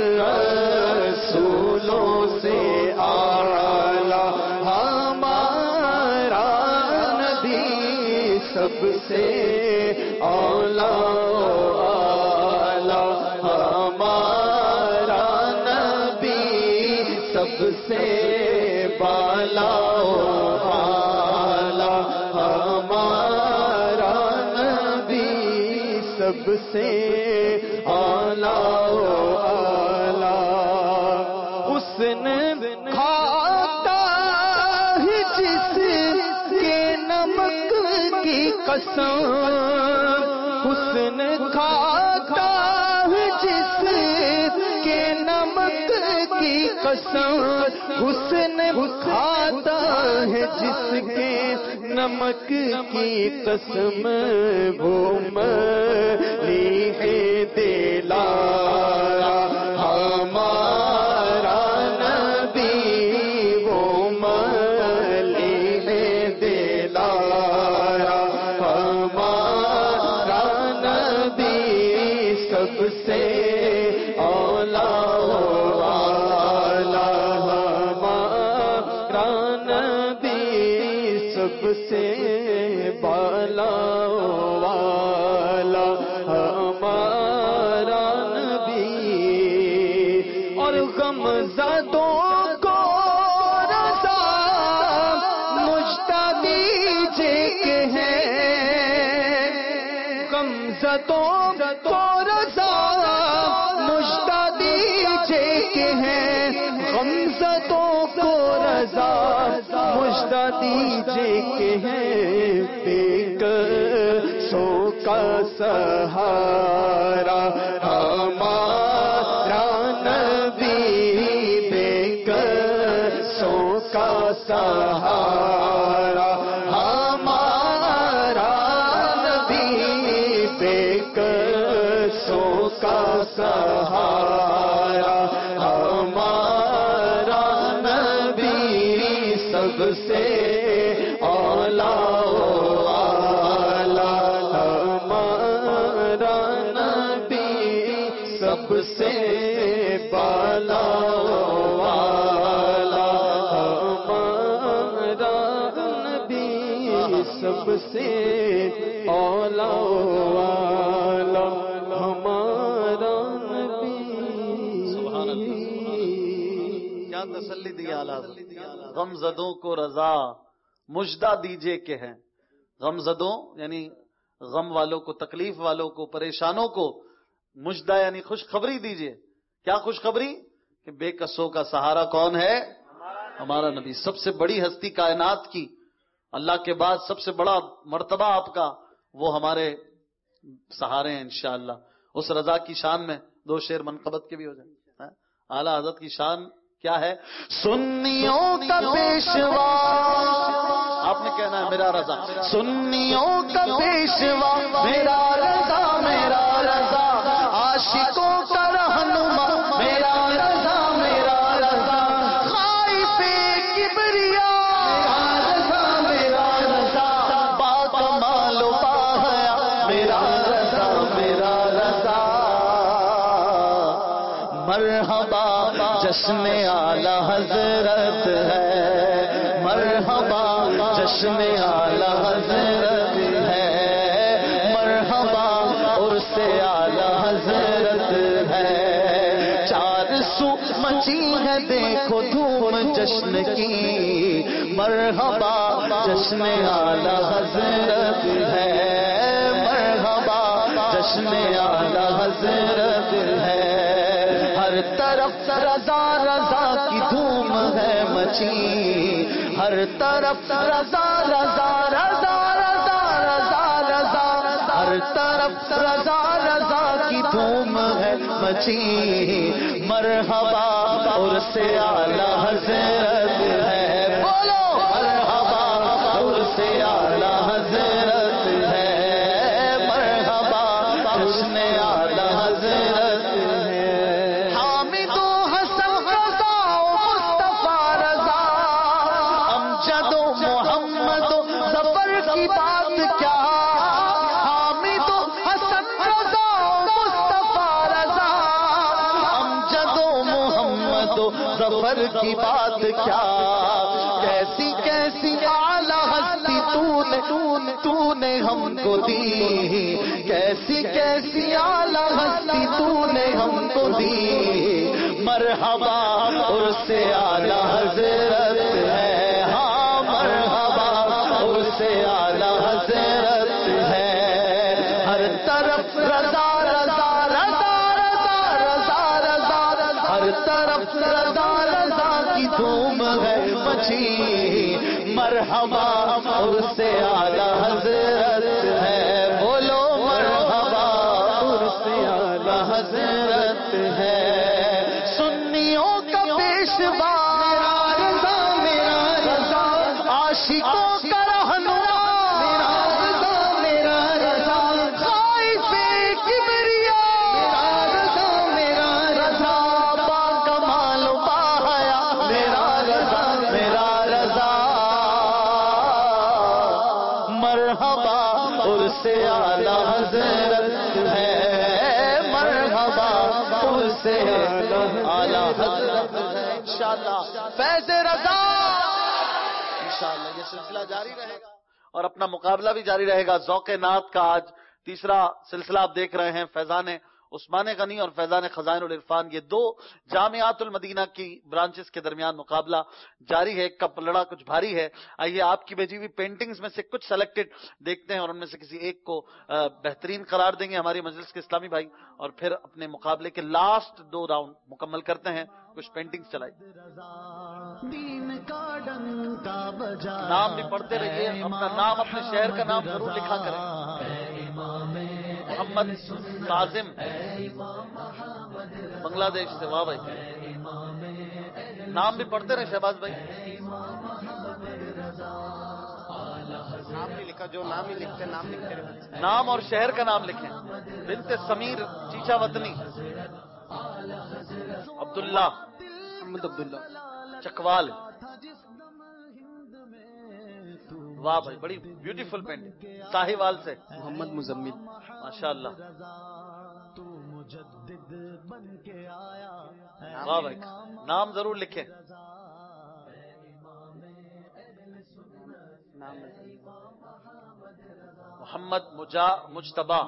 [SPEAKER 1] رسولوں سے اعلیٰ ہمارا نبی سب سے اعلیٰ ہمارا نبی سب سے بالا ہمارا نبی سب سے اعلیٰ حسن کھاتا ہے جس کے نمک کی قسم, حسن کھاتا ہے جس کے نمک کی قسم, حسن کھاتا ہے جس کے نمک کی قسم, وہ ملیح دلارا ہمارا نبی, وہ ملیح دلارا ہمارا نبی سب سے اولا سب سے بالا والا ہمارا نبی, اور غم زدوں کو رضا مجھتا دیجئے کہ ہے, غم زدوں کو رضا مجھتا دیجئے کہ ہے, غم زدوں کو رضا مجھتا دیجئے کہ ہے, بے قصوں کا سہارا ہمارا نبی, بے قصوں کا سہارا ہمارا نبی, بے قصوں کا سہارا ہمارا نبی سب سے اولا ہمارا نبی سب سے بالا والا ہمارا نبی سب سے اولا والا ہمارا نبی.
[SPEAKER 2] کیا تسلی دی اعلیٰ, غم زدوں کو رضا مجدہ دیجئے کہ ہیں, غم زدوں یعنی غم والوں کو, تکلیف والوں کو, پریشانوں کو مجدہ یعنی خوشخبری دیجئے. کیا خوشخبری؟ کہ بے قصوں کا سہارا کون ہے؟ ہمارا نبی. سب سے بڑی ہستی کائنات کی, اللہ کے بعد سب سے بڑا مرتبہ آپ کا, وہ ہمارے سہارے ہیں انشاءاللہ. اس رضا کی شان میں دو شعر منقبت کے بھی ہو جائیں. اعلیٰ حضرت کی شان کیا ہے؟ سنیوں کا پیشوا کہنا ہے میرا رضا.
[SPEAKER 1] سنیوں کا پیشوا میرا رضا میرا رضا، عاشقوں کا رہنما میرا رضا میرا رضا، خائف کبریا میرا رضا، باکمال و باحیا میرا رضا میرا رضا. مرحبا جشن اعلی حضرت ہے، مرحبا جشن اعلی حضرت ہے، مرحبا عرس اعلی حضرت ہے. چار سو مچی ہے دیکھو دھوم جشن کی، مرحبا جشن اعلی حضرت ہے، مرحبا جشن اعلی حضرت ہے. ہر طرف رضا رضا کی دھوم ہے مچی، ہر طرف رضا رضا رضا رضا رضا رضا، ہر طرف رضا رضا کی دھوم ہے مچی. مرحبا عرس اعلی حضرت ہے، بولو مرحبا عرس اعلی حضرت ہے، مرحبا جشن اعلی حضرت ہے. حامد و حسن رضا و مصطفیٰ رضا، امجد و محمد و ظفر کی بات کیا، حامد و حسن رضا و مصطفیٰ رضا، امجد و محمد و ظفر کی بات کیا. کیسی کیسی اعلیٰ ہستی تو نے تو نے ہم کو دی، کیسی کیسی اعلیٰ ہستی تو نے ہم کو دی. مرحبا عرس اعلیٰ حضرت ہے، ہاں مرحبا عرس اعلیٰ حضرت ہے. ہر طرف رضا رضا رضا رضا رضا رضا، ہر طرف رضا رضا کی دھوم ہے مچی. مرحبا عرس اعلیٰ حضرت ہے، بولو مرحبا عرس اعلیٰ حضرت ہے. سنیوں کا پیشوا میرا رضا میرا رضا، عاشقوں کا رہنما میرا رضا میرا رضا، خائف کبریا میرا رضا میرا رضا، باکمال و باحیا میرا رضا میرا رضا. مرحبا عرس اعلی حضرت ہے، مرحبا عرس اعلی حضرت ہے. انشاءاللہ فیض رضا
[SPEAKER 2] انشاءاللہ یہ سلسلہ جاری رہے گا اور اپنا مقابلہ بھی جاری رہے گا. ذوق نعت کا آج تیسرا سلسلہ آپ دیکھ رہے ہیں. فیضان عثمان غنی اور فیضان خزائن العرفان، یہ دو جامعات المدینہ کی برانچز کے درمیان مقابلہ جاری ہے. کپ لڑا کچھ بھاری ہے. آئیے آپ کی بھیجی ہوئی پینٹنگز میں سے کچھ سلیکٹڈ دیکھتے ہیں اور ان میں سے کسی ایک کو بہترین قرار دیں گے ہماری مجلس کے اسلامی بھائی، اور پھر اپنے مقابلے کے لاسٹ دو راؤنڈ مکمل کرتے ہیں. کچھ پینٹنگز چلائی. نام بھی پڑھتے رہیے، اپنا نام اپنے شہر کا نام ضرور لکھا کریں. محمد کاظم بنگلہ دیش سے، واہ بھائی. نام بھی پڑھتے رہے شہباز بھائی.
[SPEAKER 13] نام نہیں لکھا، جو نام ہی لکھتے نام لکھتے رہے.
[SPEAKER 2] نام اور شہر کا نام لکھیں. بنت سمیر چیچا وطنی، عبداللہ
[SPEAKER 13] محمد عبداللہ
[SPEAKER 2] چکوال. واہ بھائی بڑی بیوٹیفل پینٹنگ. ساہیوال سے
[SPEAKER 13] محمد مزمل،
[SPEAKER 2] ماشاءاللہ. واہ بھائی نام ضرور لکھیں. محمد مجا مجتبہ،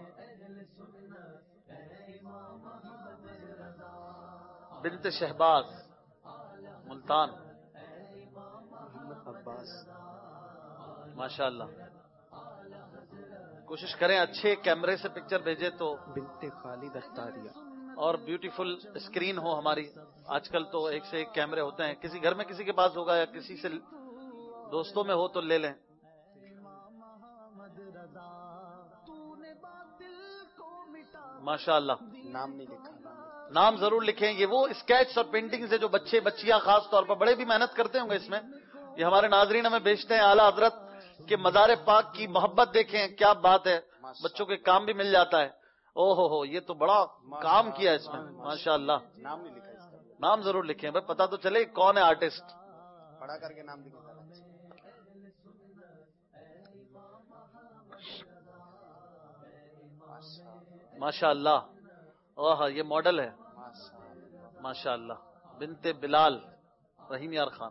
[SPEAKER 2] بنت شہباز ملتان،
[SPEAKER 13] محمد عباس.
[SPEAKER 2] ماشاءاللہ. کوشش کریں اچھے کیمرے سے پکچر بھیجے تو
[SPEAKER 13] بنت خالد اختاریہ.
[SPEAKER 2] اور بیوٹیفل اسکرین ہو ہماری. آج کل تو ایک سے ایک کیمرے ہوتے ہیں، کسی گھر میں کسی کے پاس ہوگا یا کسی سے دوستوں میں ہو تو لے لیں. ماشاءاللہ.
[SPEAKER 13] نام نہیں لکھا.
[SPEAKER 2] نام ضرور لکھیں. یہ وہ اسکیچ اور پینٹنگز ہے جو بچے بچیاں خاص طور پر، بڑے بھی محنت کرتے ہوں گے اس میں، یہ ہمارے ناظرین ہمیں بھیجتے ہیں اعلیٰ حضرت کہ مزار پاک کی محبت دیکھیں کیا بات ہے، بچوں کے کام بھی مل جاتا ہے. او ہو ہو یہ تو بڑا کام کیا اس میں ماشاء اللہ.
[SPEAKER 13] نام نہیں لکھا اس کا.
[SPEAKER 2] نام ضرور لکھیں بھائی، پتا تو چلے کون ہے آرٹسٹ.
[SPEAKER 13] پڑھا کر کے نام لکھیں.
[SPEAKER 2] ماشاء اللہ. اوہ یہ ماڈل ہے ماشاء اللہ. بنت بلال رحیم یار خان.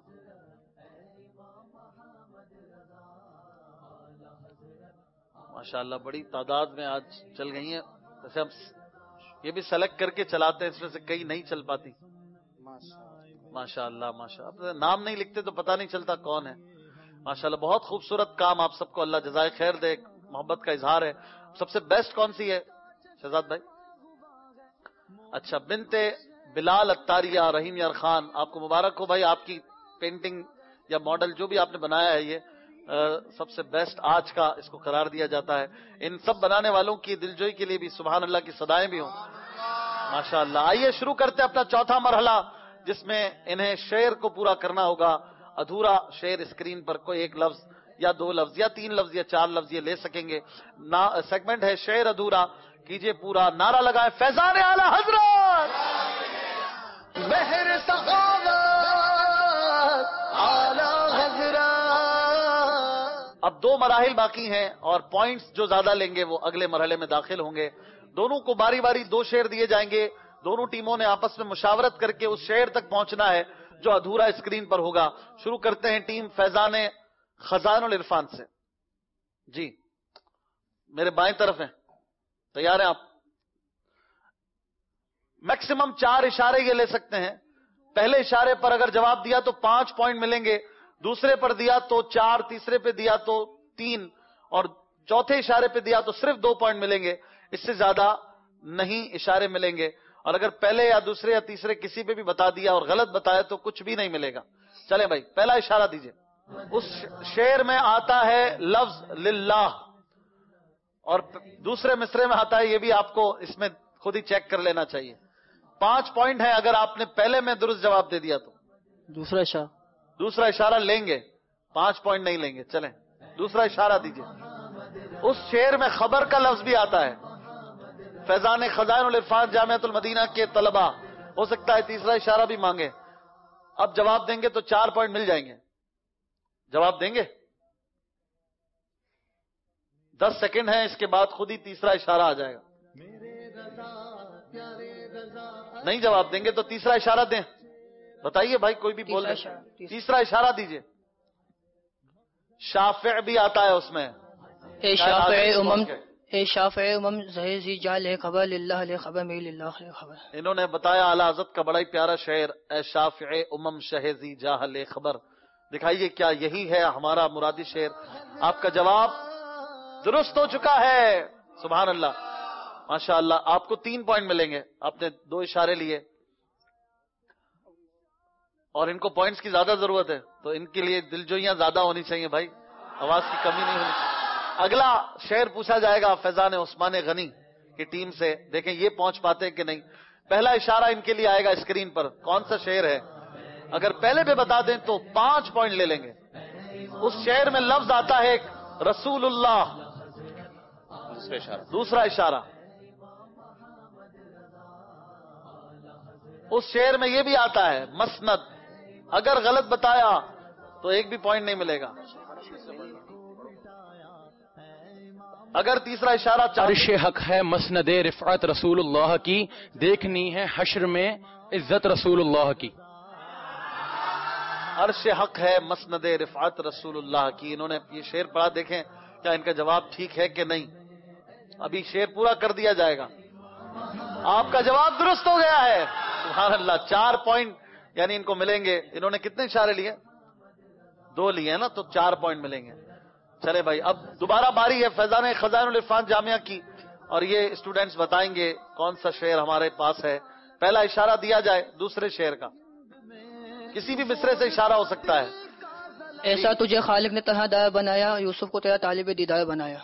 [SPEAKER 2] ماشاء اللہ بڑی تعداد میں آج چل گئی ہیں. ویسے ہم یہ بھی سلیکٹ کر کے چلاتے ہیں، اس میں سے کئی نہیں چل پاتی. ماشاء اللہ ماشاء اللہ. نام نہیں لکھتے تو پتہ نہیں چلتا کون ہے. ماشاء اللہ بہت خوبصورت کام. آپ سب کو اللہ جزائے خیر دے. محبت کا اظہار ہے. سب سے بیسٹ کون سی ہے شہزاد بھائی؟ اچھا بنت بلال اتاریہ رحیم یار خان، آپ کو مبارک ہو بھائی. آپ کی پینٹنگ یا ماڈل جو بھی آپ نے بنایا ہے یہ سب سے بیسٹ آج کا اس کو قرار دیا جاتا ہے. ان سب بنانے والوں کی دلجوئی کے لیے بھی سبحان اللہ کی صدائیں بھی ہوں ماشاء اللہ. آئیے شروع کرتے ہیں اپنا چوتھا مرحلہ، جس میں انہیں شعر کو پورا کرنا ہوگا. ادھورا شعر اسکرین پر کوئی ایک لفظ یا دو لفظ یا تین لفظ یا چار لفظ یہ لے سکیں گے. سیگمنٹ ہے شعر ادھورا. کیجئے پورا. نعرہ لگائے فیضان اعلی حضرت
[SPEAKER 1] مہر سخاوت اعلی حضرت.
[SPEAKER 2] اب دو مراحل باقی ہیں اور پوائنٹس جو زیادہ لیں گے وہ اگلے مرحلے میں داخل ہوں گے. دونوں کو باری باری دو شعر دیے جائیں گے. دونوں ٹیموں نے آپس میں مشاورت کر کے اس شعر تک پہنچنا ہے جو ادھورا اسکرین پر ہوگا. شروع کرتے ہیں ٹیم فیضان خزائن العرفان سے. جی میرے بائیں طرف ہیں، تیار ہیں آپ؟ میکسیمم چار اشارے یہ لے سکتے ہیں. پہلے اشارے پر اگر جواب دیا تو پانچ پوائنٹ ملیں گے، دوسرے پر دیا تو چار، تیسرے پہ دیا تو تین، اور چوتھے اشارے پہ دیا تو صرف دو پوائنٹ ملیں گے. اس سے زیادہ نہیں اشارے ملیں گے. اور اگر پہلے یا دوسرے یا تیسرے کسی پہ بھی بتا دیا اور غلط بتایا تو کچھ بھی نہیں ملے گا. چلیں بھائی پہلا اشارہ دیجئے. اس شعر میں آتا ہے لفظ للہ اور دوسرے مصرے میں آتا ہے، یہ بھی آپ کو اس میں خود ہی چیک کر لینا چاہیے. پانچ پوائنٹ ہے اگر آپ نے پہلے میں درست جواب دے دیا تو.
[SPEAKER 7] دوسرا اشارہ
[SPEAKER 2] دوسرا اشارہ لیں گے، پانچ پوائنٹ نہیں لیں گے. چلیں دوسرا اشارہ دیجئے. اس شعر میں خبر کا لفظ بھی آتا ہے. فیضان خزائن العرفان جامعۃ المدینہ کے طلبہ ہو سکتا ہے تیسرا اشارہ بھی مانگے. اب جواب دیں گے تو چار پوائنٹ مل جائیں گے. جواب دیں گے؟ دس سیکنڈ ہے، اس کے بعد خود ہی تیسرا اشارہ آ جائے گا. نہیں جواب دیں گے تو تیسرا اشارہ دیں. بتائیے بھائی کوئی بھی بول رہے. تیسرا اشارہ دیجئے. شافع بھی آتا ہے اس میں.
[SPEAKER 9] اے شافع امم اے شافع امم زہزی جال خبر للہ لے خبر میں للہ لے خبر.
[SPEAKER 2] انہوں نے بتایا اعلی حضرت کا بڑا ہی پیارا شعر، اے شافع امم شہزی جاہ لے خبر. دکھائیے کیا یہی ہے ہمارا مرادی شعر؟ آپ کا جواب درست ہو چکا ہے. سبحان اللہ ماشاء اللہ. آپ کو تین پوائنٹ ملیں گے. آپ نے دو اشارے لیے اور ان کو پوائنٹس کی زیادہ ضرورت ہے تو ان کے لیے دلجوئیاں زیادہ ہونی چاہیے بھائی، آواز کی کمی نہیں ہونی چاہیے. اگلا شعر پوچھا جائے گا فیضان عثمان غنی کی ٹیم سے. دیکھیں یہ پہنچ پاتے کہ نہیں. پہلا اشارہ ان کے لیے آئے گا اسکرین پر. کون سا شعر ہے؟ اگر پہلے بھی بتا دیں تو پانچ پوائنٹ لے لیں گے. اس شعر میں لفظ آتا ہے رسول اللہ.
[SPEAKER 6] دوسرا اشارہ
[SPEAKER 2] دوسرا اشارہ. اس شعر میں یہ بھی آتا ہے مسند. اگر غلط بتایا تو ایک بھی پوائنٹ نہیں ملے گا. اگر تیسرا اشارہ
[SPEAKER 4] عرش حق ہے مسند رفعت رسول اللہ کی، دیکھنی ہے حشر میں عزت رسول اللہ کی.
[SPEAKER 2] عرش حق ہے مسند رفعت رسول اللہ کی. انہوں نے یہ شعر پڑھا، دیکھیں کیا ان کا جواب ٹھیک ہے کہ نہیں. ابھی شعر پورا کر دیا جائے گا. آپ کا جواب درست ہو گیا ہے. سبحان اللہ. چار پوائنٹ یعنی ان کو ملیں گے. انہوں نے کتنے اشارے لیے؟ دو لیے ہیں نا، تو چار پوائنٹ ملیں گے. چلے بھائی اب دوبارہ باری ہے فیضان خزائن العرفان جامعہ کی اور یہ اسٹوڈنٹس بتائیں گے کون سا شعر ہمارے پاس ہے. پہلا اشارہ دیا جائے دوسرے شعر کا. کسی بھی مصرے سے اشارہ ہو سکتا ہے.
[SPEAKER 9] ایسا تجھے خالق نے تنہا دار بنایا، یوسف کو تیرا طالب دیدار بنایا.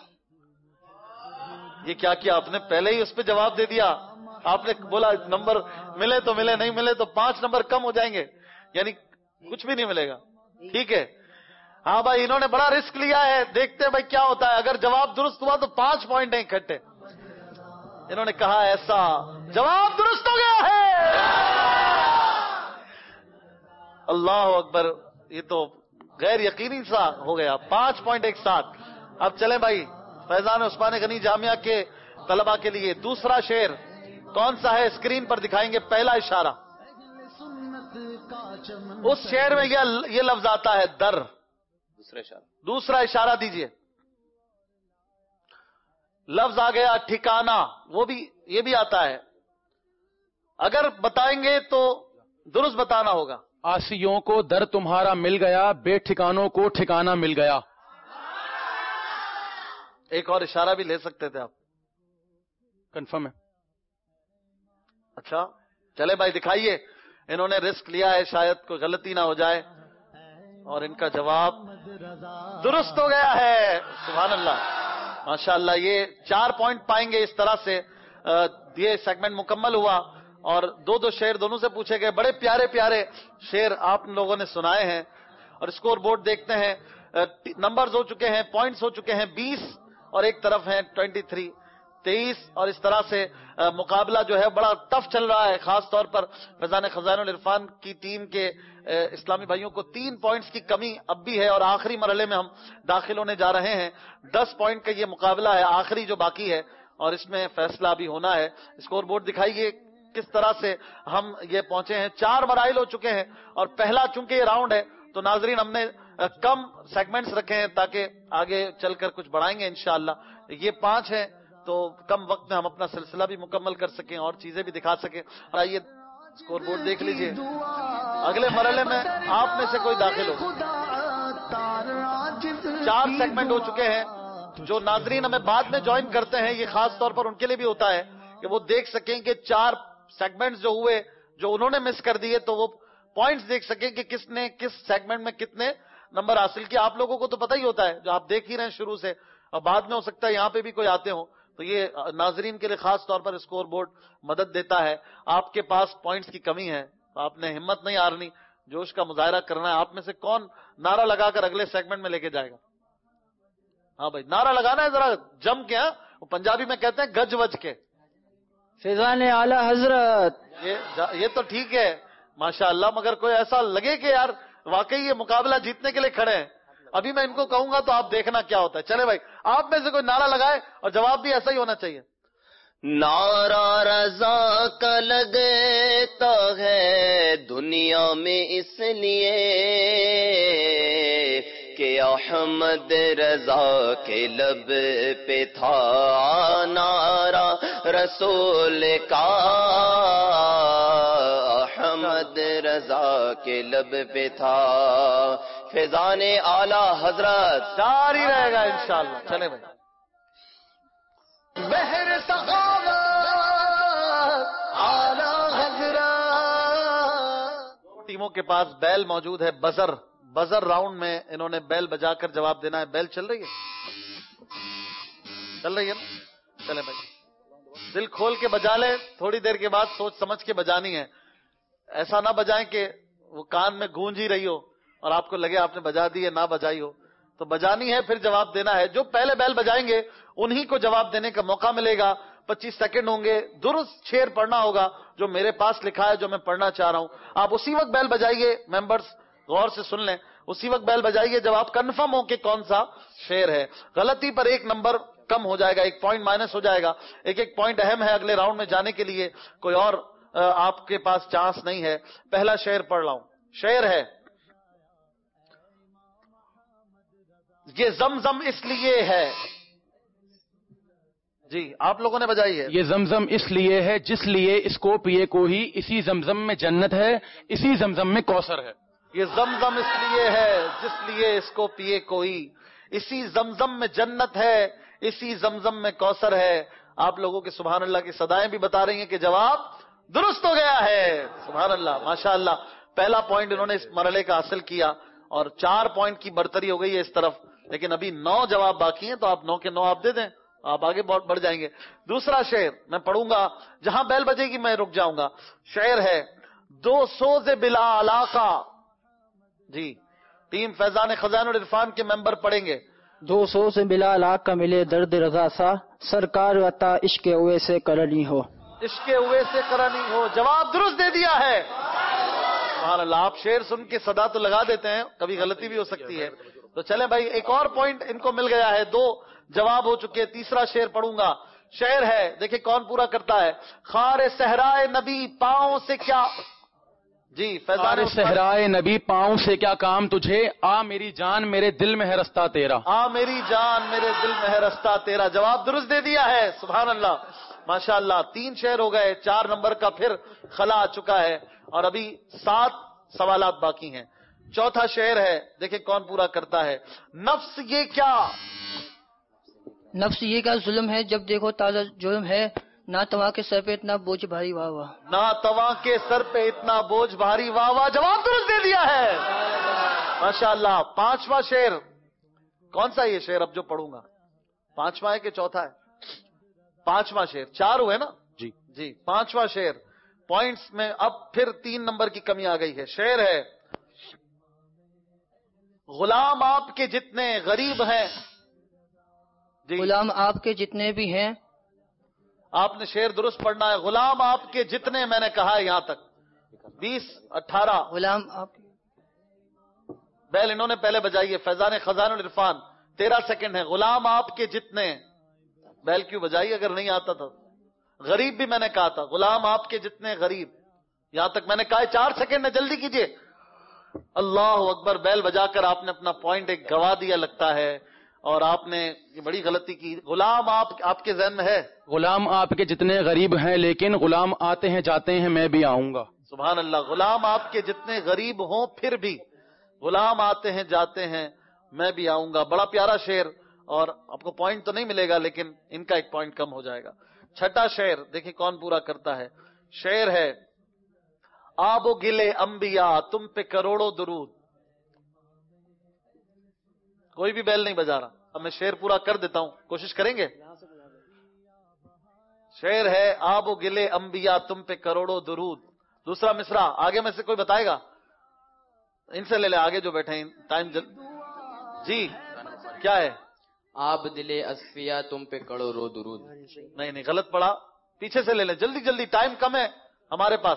[SPEAKER 2] یہ کیا کیا آپ نے؟ پہلے ہی اس پہ جواب دے دیا. آپ نے بولا نمبر ملے تو ملے، نہیں ملے تو پانچ نمبر کم ہو جائیں گے، یعنی کچھ بھی نہیں ملے گا. ٹھیک ہے ہاں بھائی انہوں نے بڑا رسک لیا ہے, دیکھتے ہیں بھائی کیا ہوتا ہے. اگر جواب درست ہوا تو پانچ پوائنٹ ہیں اکٹھے. انہوں نے کہا ایسا جواب درست ہو گیا ہے. اللہ اکبر, یہ تو غیر یقینی سا ہو گیا. پانچ پوائنٹ ایک ساتھ. اب چلیں بھائی فیضان عثمان غنی جامعہ کے طلبہ کے لیے دوسرا شعر کون سا ہے اسکرین پر دکھائیں گے. پہلا اشارہ, اس شعر میں یہ لفظ آتا ہے در.
[SPEAKER 6] دوسرا اشارہ
[SPEAKER 2] دوسرا اشارہ دیجئے. لفظ آ گیا ٹھکانہ, وہ بھی یہ بھی آتا ہے. اگر بتائیں گے تو درست بتانا ہوگا.
[SPEAKER 4] آسیوں کو در تمہارا مل گیا, بے ٹھکانوں کو ٹھکانہ مل گیا.
[SPEAKER 2] ایک اور اشارہ بھی لے سکتے تھے آپ.
[SPEAKER 4] کنفرم ہے.
[SPEAKER 2] اچھا چلے بھائی دکھائیے. انہوں نے رسک لیا ہے, شاید کوئی غلطی نہ ہو جائے, اور ان کا جواب درست ہو گیا ہے. سبحان اللہ, ماشاءاللہ. یہ چار پوائنٹ پائیں گے اس طرح سے. یہ سیگمنٹ مکمل ہوا اور دو دو شعر دونوں سے پوچھے گئے. بڑے پیارے پیارے شعر آپ لوگوں نے سنائے ہیں. اور اسکور بورڈ دیکھتے ہیں, نمبرز ہو چکے ہیں, پوائنٹس ہو چکے ہیں بیس, اور ایک طرف ہیں ٹوینٹی تھری تیئیس. اور اس طرح سے مقابلہ جو ہے بڑا ٹف چل رہا ہے. خاص طور پر فیضان خزائن العرفان کی ٹیم کے اسلامی بھائیوں کو تین پوائنٹس کی کمی اب بھی ہے, اور آخری مرحلے میں ہم داخل ہونے جا رہے ہیں. دس پوائنٹ کا یہ مقابلہ ہے آخری جو باقی ہے, اور اس میں فیصلہ بھی ہونا ہے. اسکور بورڈ دکھائیے کس طرح سے ہم یہ پہنچے ہیں. چار مراحل ہو چکے ہیں, اور پہلا چونکہ یہ راؤنڈ ہے تو ناظرین ہم نے کم سیگمنٹس رکھے ہیں تاکہ آگے چل کر کچھ بڑھائیں گے انشاءاللہ. یہ پانچ ہیں تو کم وقت میں ہم اپنا سلسلہ بھی مکمل کر سکیں اور چیزیں بھی دکھا سکیں. اور آئیے اسکور بورڈ دیکھ لیجئے. اگلے مرحلے میں آپ میں سے کوئی داخل ہو. چار سیگمنٹ ہو چکے ہیں. جو ناظرین ہمیں بعد میں جوائن کرتے ہیں, یہ خاص طور پر ان کے لیے بھی ہوتا ہے کہ وہ دیکھ سکیں کہ چار سیگمنٹس جو ہوئے جو انہوں نے مس کر دیے, تو وہ پوائنٹس دیکھ سکیں کہ کس نے کس سیگمنٹ میں کتنے نمبر حاصل کیا. آپ لوگوں کو تو پتہ ہی ہوتا ہے, جو آپ دیکھ ہی رہے ہیں شروع سے, اور بعد میں ہو سکتا ہے یہاں پہ بھی کوئی آتے ہوں, تو یہ ناظرین کے لیے خاص طور پر اسکور بورڈ مدد دیتا ہے. آپ کے پاس پوائنٹس کی کمی ہے, تو آپ نے ہمت نہیں ہارنی, جوش کا مظاہرہ کرنا ہے. آپ میں سے کون نعرہ لگا کر اگلے سیگمنٹ میں لے کے جائے گا؟ ہاں بھائی نعرہ لگانا ہے ذرا جم کے. ہاں وہ پنجابی میں کہتے ہیں گج وج کے.
[SPEAKER 7] فیضان اعلی حضرت,
[SPEAKER 2] یہ یہ تو ٹھیک ہے ماشاءاللہ, مگر کوئی ایسا لگے کہ یار واقعی یہ مقابلہ جیتنے کے لیے کھڑے ہیں. ابھی میں ان کو کہوں گا تو آپ دیکھنا کیا ہوتا ہے. چلے بھائی آپ میں سے کوئی نعرہ لگائے, اور جواب بھی ایسا ہی ہونا چاہیے.
[SPEAKER 6] نعرہ رضا کا لگتا ہے دنیا میں اس لیے کہ احمد رضا کے لب پہ تھا نعرہ رسول کا. احمد رضا کے لب پہ تھا. فیضان اعلی حضرت
[SPEAKER 2] جاری رہے گا انشاءاللہ. چلے بھائی.
[SPEAKER 1] بہر سخاوت اعلی حضرت.
[SPEAKER 2] ٹیموں کے پاس بیل موجود ہے. بزر بزر راؤنڈ میں انہوں نے بیل بجا کر جواب دینا ہے. بیل چل رہی ہے چل رہی ہے نا؟ چلے بھائی دل کھول کے بجا لے. تھوڑی دیر کے بعد سوچ سمجھ کے بجانی ہے. ایسا نہ بجائیں کہ وہ کان میں گونج ہی رہی ہو اور آپ کو لگے آپ نے بجا دی ہے, نہ بجائی ہو. تو بجانی ہے, پھر جواب دینا ہے. جو پہلے بیل بجائیں گے انہی کو جواب دینے کا موقع ملے گا. پچیس سیکنڈ ہوں گے. درست شعر پڑھنا ہوگا جو میرے پاس لکھا ہے, جو میں پڑھنا چاہ رہا ہوں. آپ اسی وقت بیل بجائیے. ممبرز غور سے سن لیں, اسی وقت بیل بجائیے جب آپ کنفرم ہو کہ کون سا شعر ہے. غلطی پر ایک نمبر کم ہو جائے گا, ایک پوائنٹ مائنس ہو جائے گا. ایک ایک پوائنٹ اہم ہے اگلے راؤنڈ میں جانے کے لیے. کوئی اور آپ کے پاس چانس نہیں ہے. پہلا شعر پڑھ رہا ہوں. شعر ہے یہ زمزم اس لیے ہے. جی آپ لوگوں نے بجائی ہے.
[SPEAKER 4] یہ زمزم اس لیے ہے جس لیے اس کو پیے کوئی, اسی زمزم میں جنت ہے, اسی زمزم میں کوثر ہے.
[SPEAKER 2] یہ زمزم اس لیے ہے جس لیے اس کو پیے کوئی, اسی زمزم میں جنت ہے, اسی زمزم میں کوثر ہے. آپ لوگوں کے سبحان اللہ کی صدائیں بھی بتا رہی ہیں کہ جواب درست ہو گیا ہے. سبحان اللہ ماشاءاللہ. پہلا پوائنٹ انہوں نے اس مرحلے کا حاصل کیا, اور چار پوائنٹ کی برتری ہو گئی ہے اس طرف. لیکن ابھی نو جواب باقی ہیں, تو آپ نو کے نو آپ دے دیں, آپ آگے بہت بڑھ جائیں گے. دوسرا شعر میں پڑھوں گا, جہاں بیل بجے گی میں رک جاؤں گا. شعر ہے دو سوز بلا علاقہ. جی ٹیم فیضان خزان العرفان کے ممبر پڑھیں گے.
[SPEAKER 7] دو سو سے ملا لاکھ کا ملے درد رضا سا، سرکار عطا عشق ہوئے سے کرنی ہو.
[SPEAKER 2] عشق ہوئے سے کرنی ہو. جواب درست دے دیا ہے. سبحان اللہ. آپ شعر سن کے صدا تو لگا دیتے ہیں، کبھی غلطی بھی ہو سکتی ہے. تو چلیں بھائی، ایک اور پوائنٹ ان کو مل گیا ہے. دو جواب ہو چکے. تیسرا شعر پڑھوں گا. شعر ہے، دیکھیں کون پورا کرتا ہے. خار صحرائے نبی پاؤں سے کیا، جی
[SPEAKER 4] خار صحرائے نبی پاؤں سے کیا کام تجھے، آ میری جان میرے دل میں ہے رستہ تیرا.
[SPEAKER 2] آ میری جان میرے دل میں ہے رستہ تیرا. جواب درست دے دیا ہے. سبحان اللہ، ماشاء اللہ. تین شعر ہو گئے. چار نمبر کا پھر خلا آ چکا ہے اور ابھی سات سوالات باقی ہیں. چوتھا شعر ہے، دیکھیں کون پورا کرتا ہے. نفس یہ کیا،
[SPEAKER 9] نفس یہ کیا ظلم ہے، جب دیکھو تازہ جرم ہے، نہ توا کے سر پہ اتنا بوجھ بھاری واہ واہ.
[SPEAKER 2] نہ توا کے سر پہ اتنا بوجھ بھاری واہ واہ. جواب درست دے دیا ہے. ماشاء اللہ. پانچواں شعر کون سا؟ یہ شعر اب جو پڑھوں گا پانچواں ہے کہ چوتھا ہے؟ پانچواں شعر. چار ہوئے نا
[SPEAKER 4] جی
[SPEAKER 2] جی. پانچواں شعر. پوائنٹس میں اب پھر تین نمبر کی کمی آ گئی ہے. شعر ہے، غلام آپ کے جتنے غریب ہیں،
[SPEAKER 9] غلام آپ کے جتنے بھی ہیں.
[SPEAKER 2] آپ نے شعر درست پڑھنا ہے. غلام آپ کے جتنے، میں نے کہا ہے یہاں تک بیس اٹھارہ.
[SPEAKER 9] غلام آپ
[SPEAKER 2] بیل انہوں نے پہلے بجائی ہے. فیضان خزان العرفان تیرہ سیکنڈ ہے. غلام آپ کے جتنے، بیل کیوں بجائی اگر نہیں آتا تھا؟ غریب بھی میں نے کہا تھا. غلام آپ کے جتنے غریب، یہاں تک میں نے کہا ہے. چار سیکنڈ ہے، جلدی کیجئے. اللہ اکبر. بیل بجا کر آپ نے اپنا پوائنٹ ایک گوا دیا لگتا ہے، اور آپ نے یہ بڑی غلطی کی. غلام آپ آپ کے ذہن میں ہے؟
[SPEAKER 4] غلام آپ کے جتنے غریب ہیں، لیکن غلام آتے ہیں جاتے ہیں میں بھی آؤں گا.
[SPEAKER 2] سبحان اللہ. غلام آپ کے جتنے غریب ہوں پھر بھی غلام آتے ہیں جاتے ہیں میں بھی آؤں گا. بڑا پیارا شعر، اور آپ کو پوائنٹ تو نہیں ملے گا لیکن ان کا ایک پوائنٹ کم ہو جائے گا. چھٹا شعر دیکھیں کون پورا کرتا ہے. شعر ہے، آب و گلے انبیاء تم پہ کروڑوں درود. کوئی بھی بیل نہیں بجا رہا. اب میں شعر پورا کر دیتا ہوں، کوشش کریں گے. شعر ہے، آب و گلے انبیاء تم پہ کروڑوں درود. دوسرا مصرع آگے میں سے کوئی بتائے گا؟ ان سے لے لے، آگے جو بیٹھے ہیں ٹائم جل... جی کیا ہے؟
[SPEAKER 16] آب دلے اصفیاء تم پہ کروڑوں درود.
[SPEAKER 2] نہیں نہیں، غلط پڑا. پیچھے سے لے لیں جلدی جلدی، ٹائم کم ہے ہمارے پاس.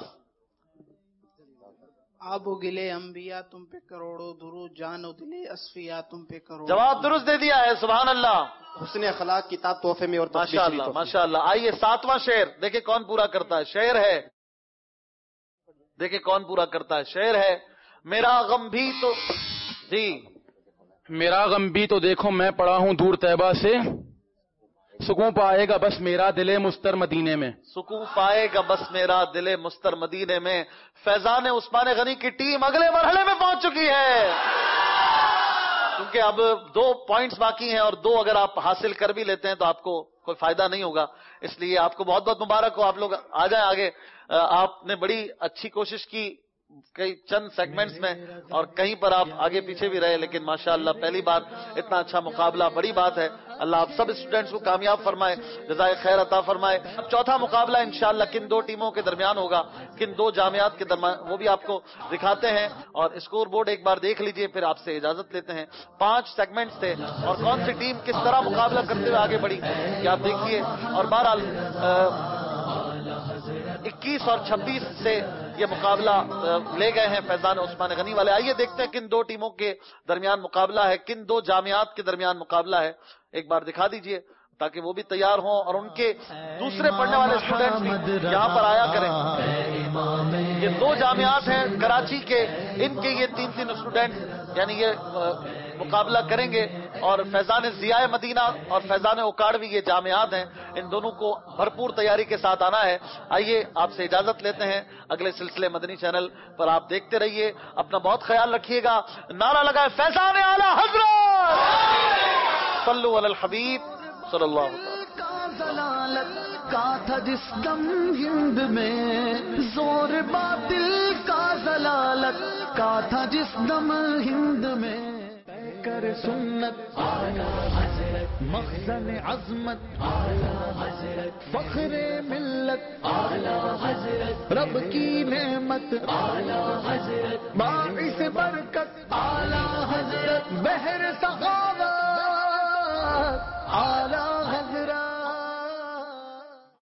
[SPEAKER 17] آب و گلے انبیاء تم پہ کروڑوں درود، جان و دلے اصفیاء تم پہ کروڑوں.
[SPEAKER 2] جواب درست دے دیا ہے. سبحان اللہ.
[SPEAKER 13] حسن اخلاق کتاب تحفے میں اور
[SPEAKER 2] ماشاء اللہ ماشاء اللہ. آئیے ساتواں شعر دیکھیں کون پورا کرتا ہے. شعر ہے، دیکھیں کون پورا کرتا ہے. شعر ہے، میرا غم بھی تو، جی
[SPEAKER 4] میرا غم بھی تو دیکھو میں پڑا ہوں دور طیبہ سے، سکون پائے گا بس میرا دل مستر مدینے میں.
[SPEAKER 2] سکون پائے گا بس میرا دل مستر مدینے میں. فیضان عثمان غنی کی ٹیم اگلے مرحلے میں پہنچ چکی ہے. کیونکہ اب دو پوائنٹس باقی ہیں، اور دو اگر آپ حاصل کر بھی لیتے ہیں تو آپ کو کوئی فائدہ نہیں ہوگا. اس لیے آپ کو بہت بہت مبارک ہو. آپ لوگ آ جائیں آگے. آپ نے بڑی اچھی کوشش کی کئی چند سیگمنٹس میں، اور کہیں پر آپ آگے پیچھے بھی رہے، لیکن ماشاءاللہ پہلی بار اتنا اچھا مقابلہ بڑی بات ہے. اللہ آپ سب اسٹوڈنٹس کو کامیاب فرمائے، جزائے خیر عطا فرمائے. اب چوتھا مقابلہ انشاءاللہ کن دو ٹیموں کے درمیان ہوگا، کن دو جامعات کے درمیان، وہ بھی آپ کو دکھاتے ہیں. اور اسکور بورڈ ایک بار دیکھ لیجئے، پھر آپ سے اجازت لیتے ہیں. پانچ سیگمنٹس تھے، اور کون سی ٹیم کس طرح مقابلہ کرتے ہوئے آگے بڑھی یہ آپ دیکھیے. اور بہرحال اکیس اور چھبیس سے یہ مقابلہ لے گئے ہیں فیضان عثمان غنی والے. آئیے دیکھتے ہیں کن دو ٹیموں کے درمیان مقابلہ ہے، کن دو جامعات کے درمیان مقابلہ ہے. ایک بار دکھا دیجئے تاکہ وہ بھی تیار ہوں، اور ان کے دوسرے پڑھنے والے اسٹوڈنٹس بھی یہاں پر آیا کریں. یہ دو جامعات ہیں کراچی کے، ان کے یہ تین تین اسٹوڈنٹ یعنی یہ مقابلہ کریں گے. اور فیضان ضیاء مدینہ اور فیضان اوکاڑوی یہ جامعات ہیں. ان دونوں کو بھرپور تیاری کے ساتھ آنا ہے. آئیے آپ سے اجازت لیتے ہیں. اگلے سلسلے مدنی چینل پر آپ دیکھتے رہیے. اپنا بہت خیال رکھیے گا. نعرہ لگائے فیضان اعلی حضرت، صلو علی الحبیب صلی اللہ علیہ وسلم.
[SPEAKER 1] کا تھا جس دم ہند میں زور باطل کا ضلالت کا تھا جس دم ہند میں کر سنت مخزن عظمت فخر ملت رب کی نعمت باعث برکت بحر سخاوت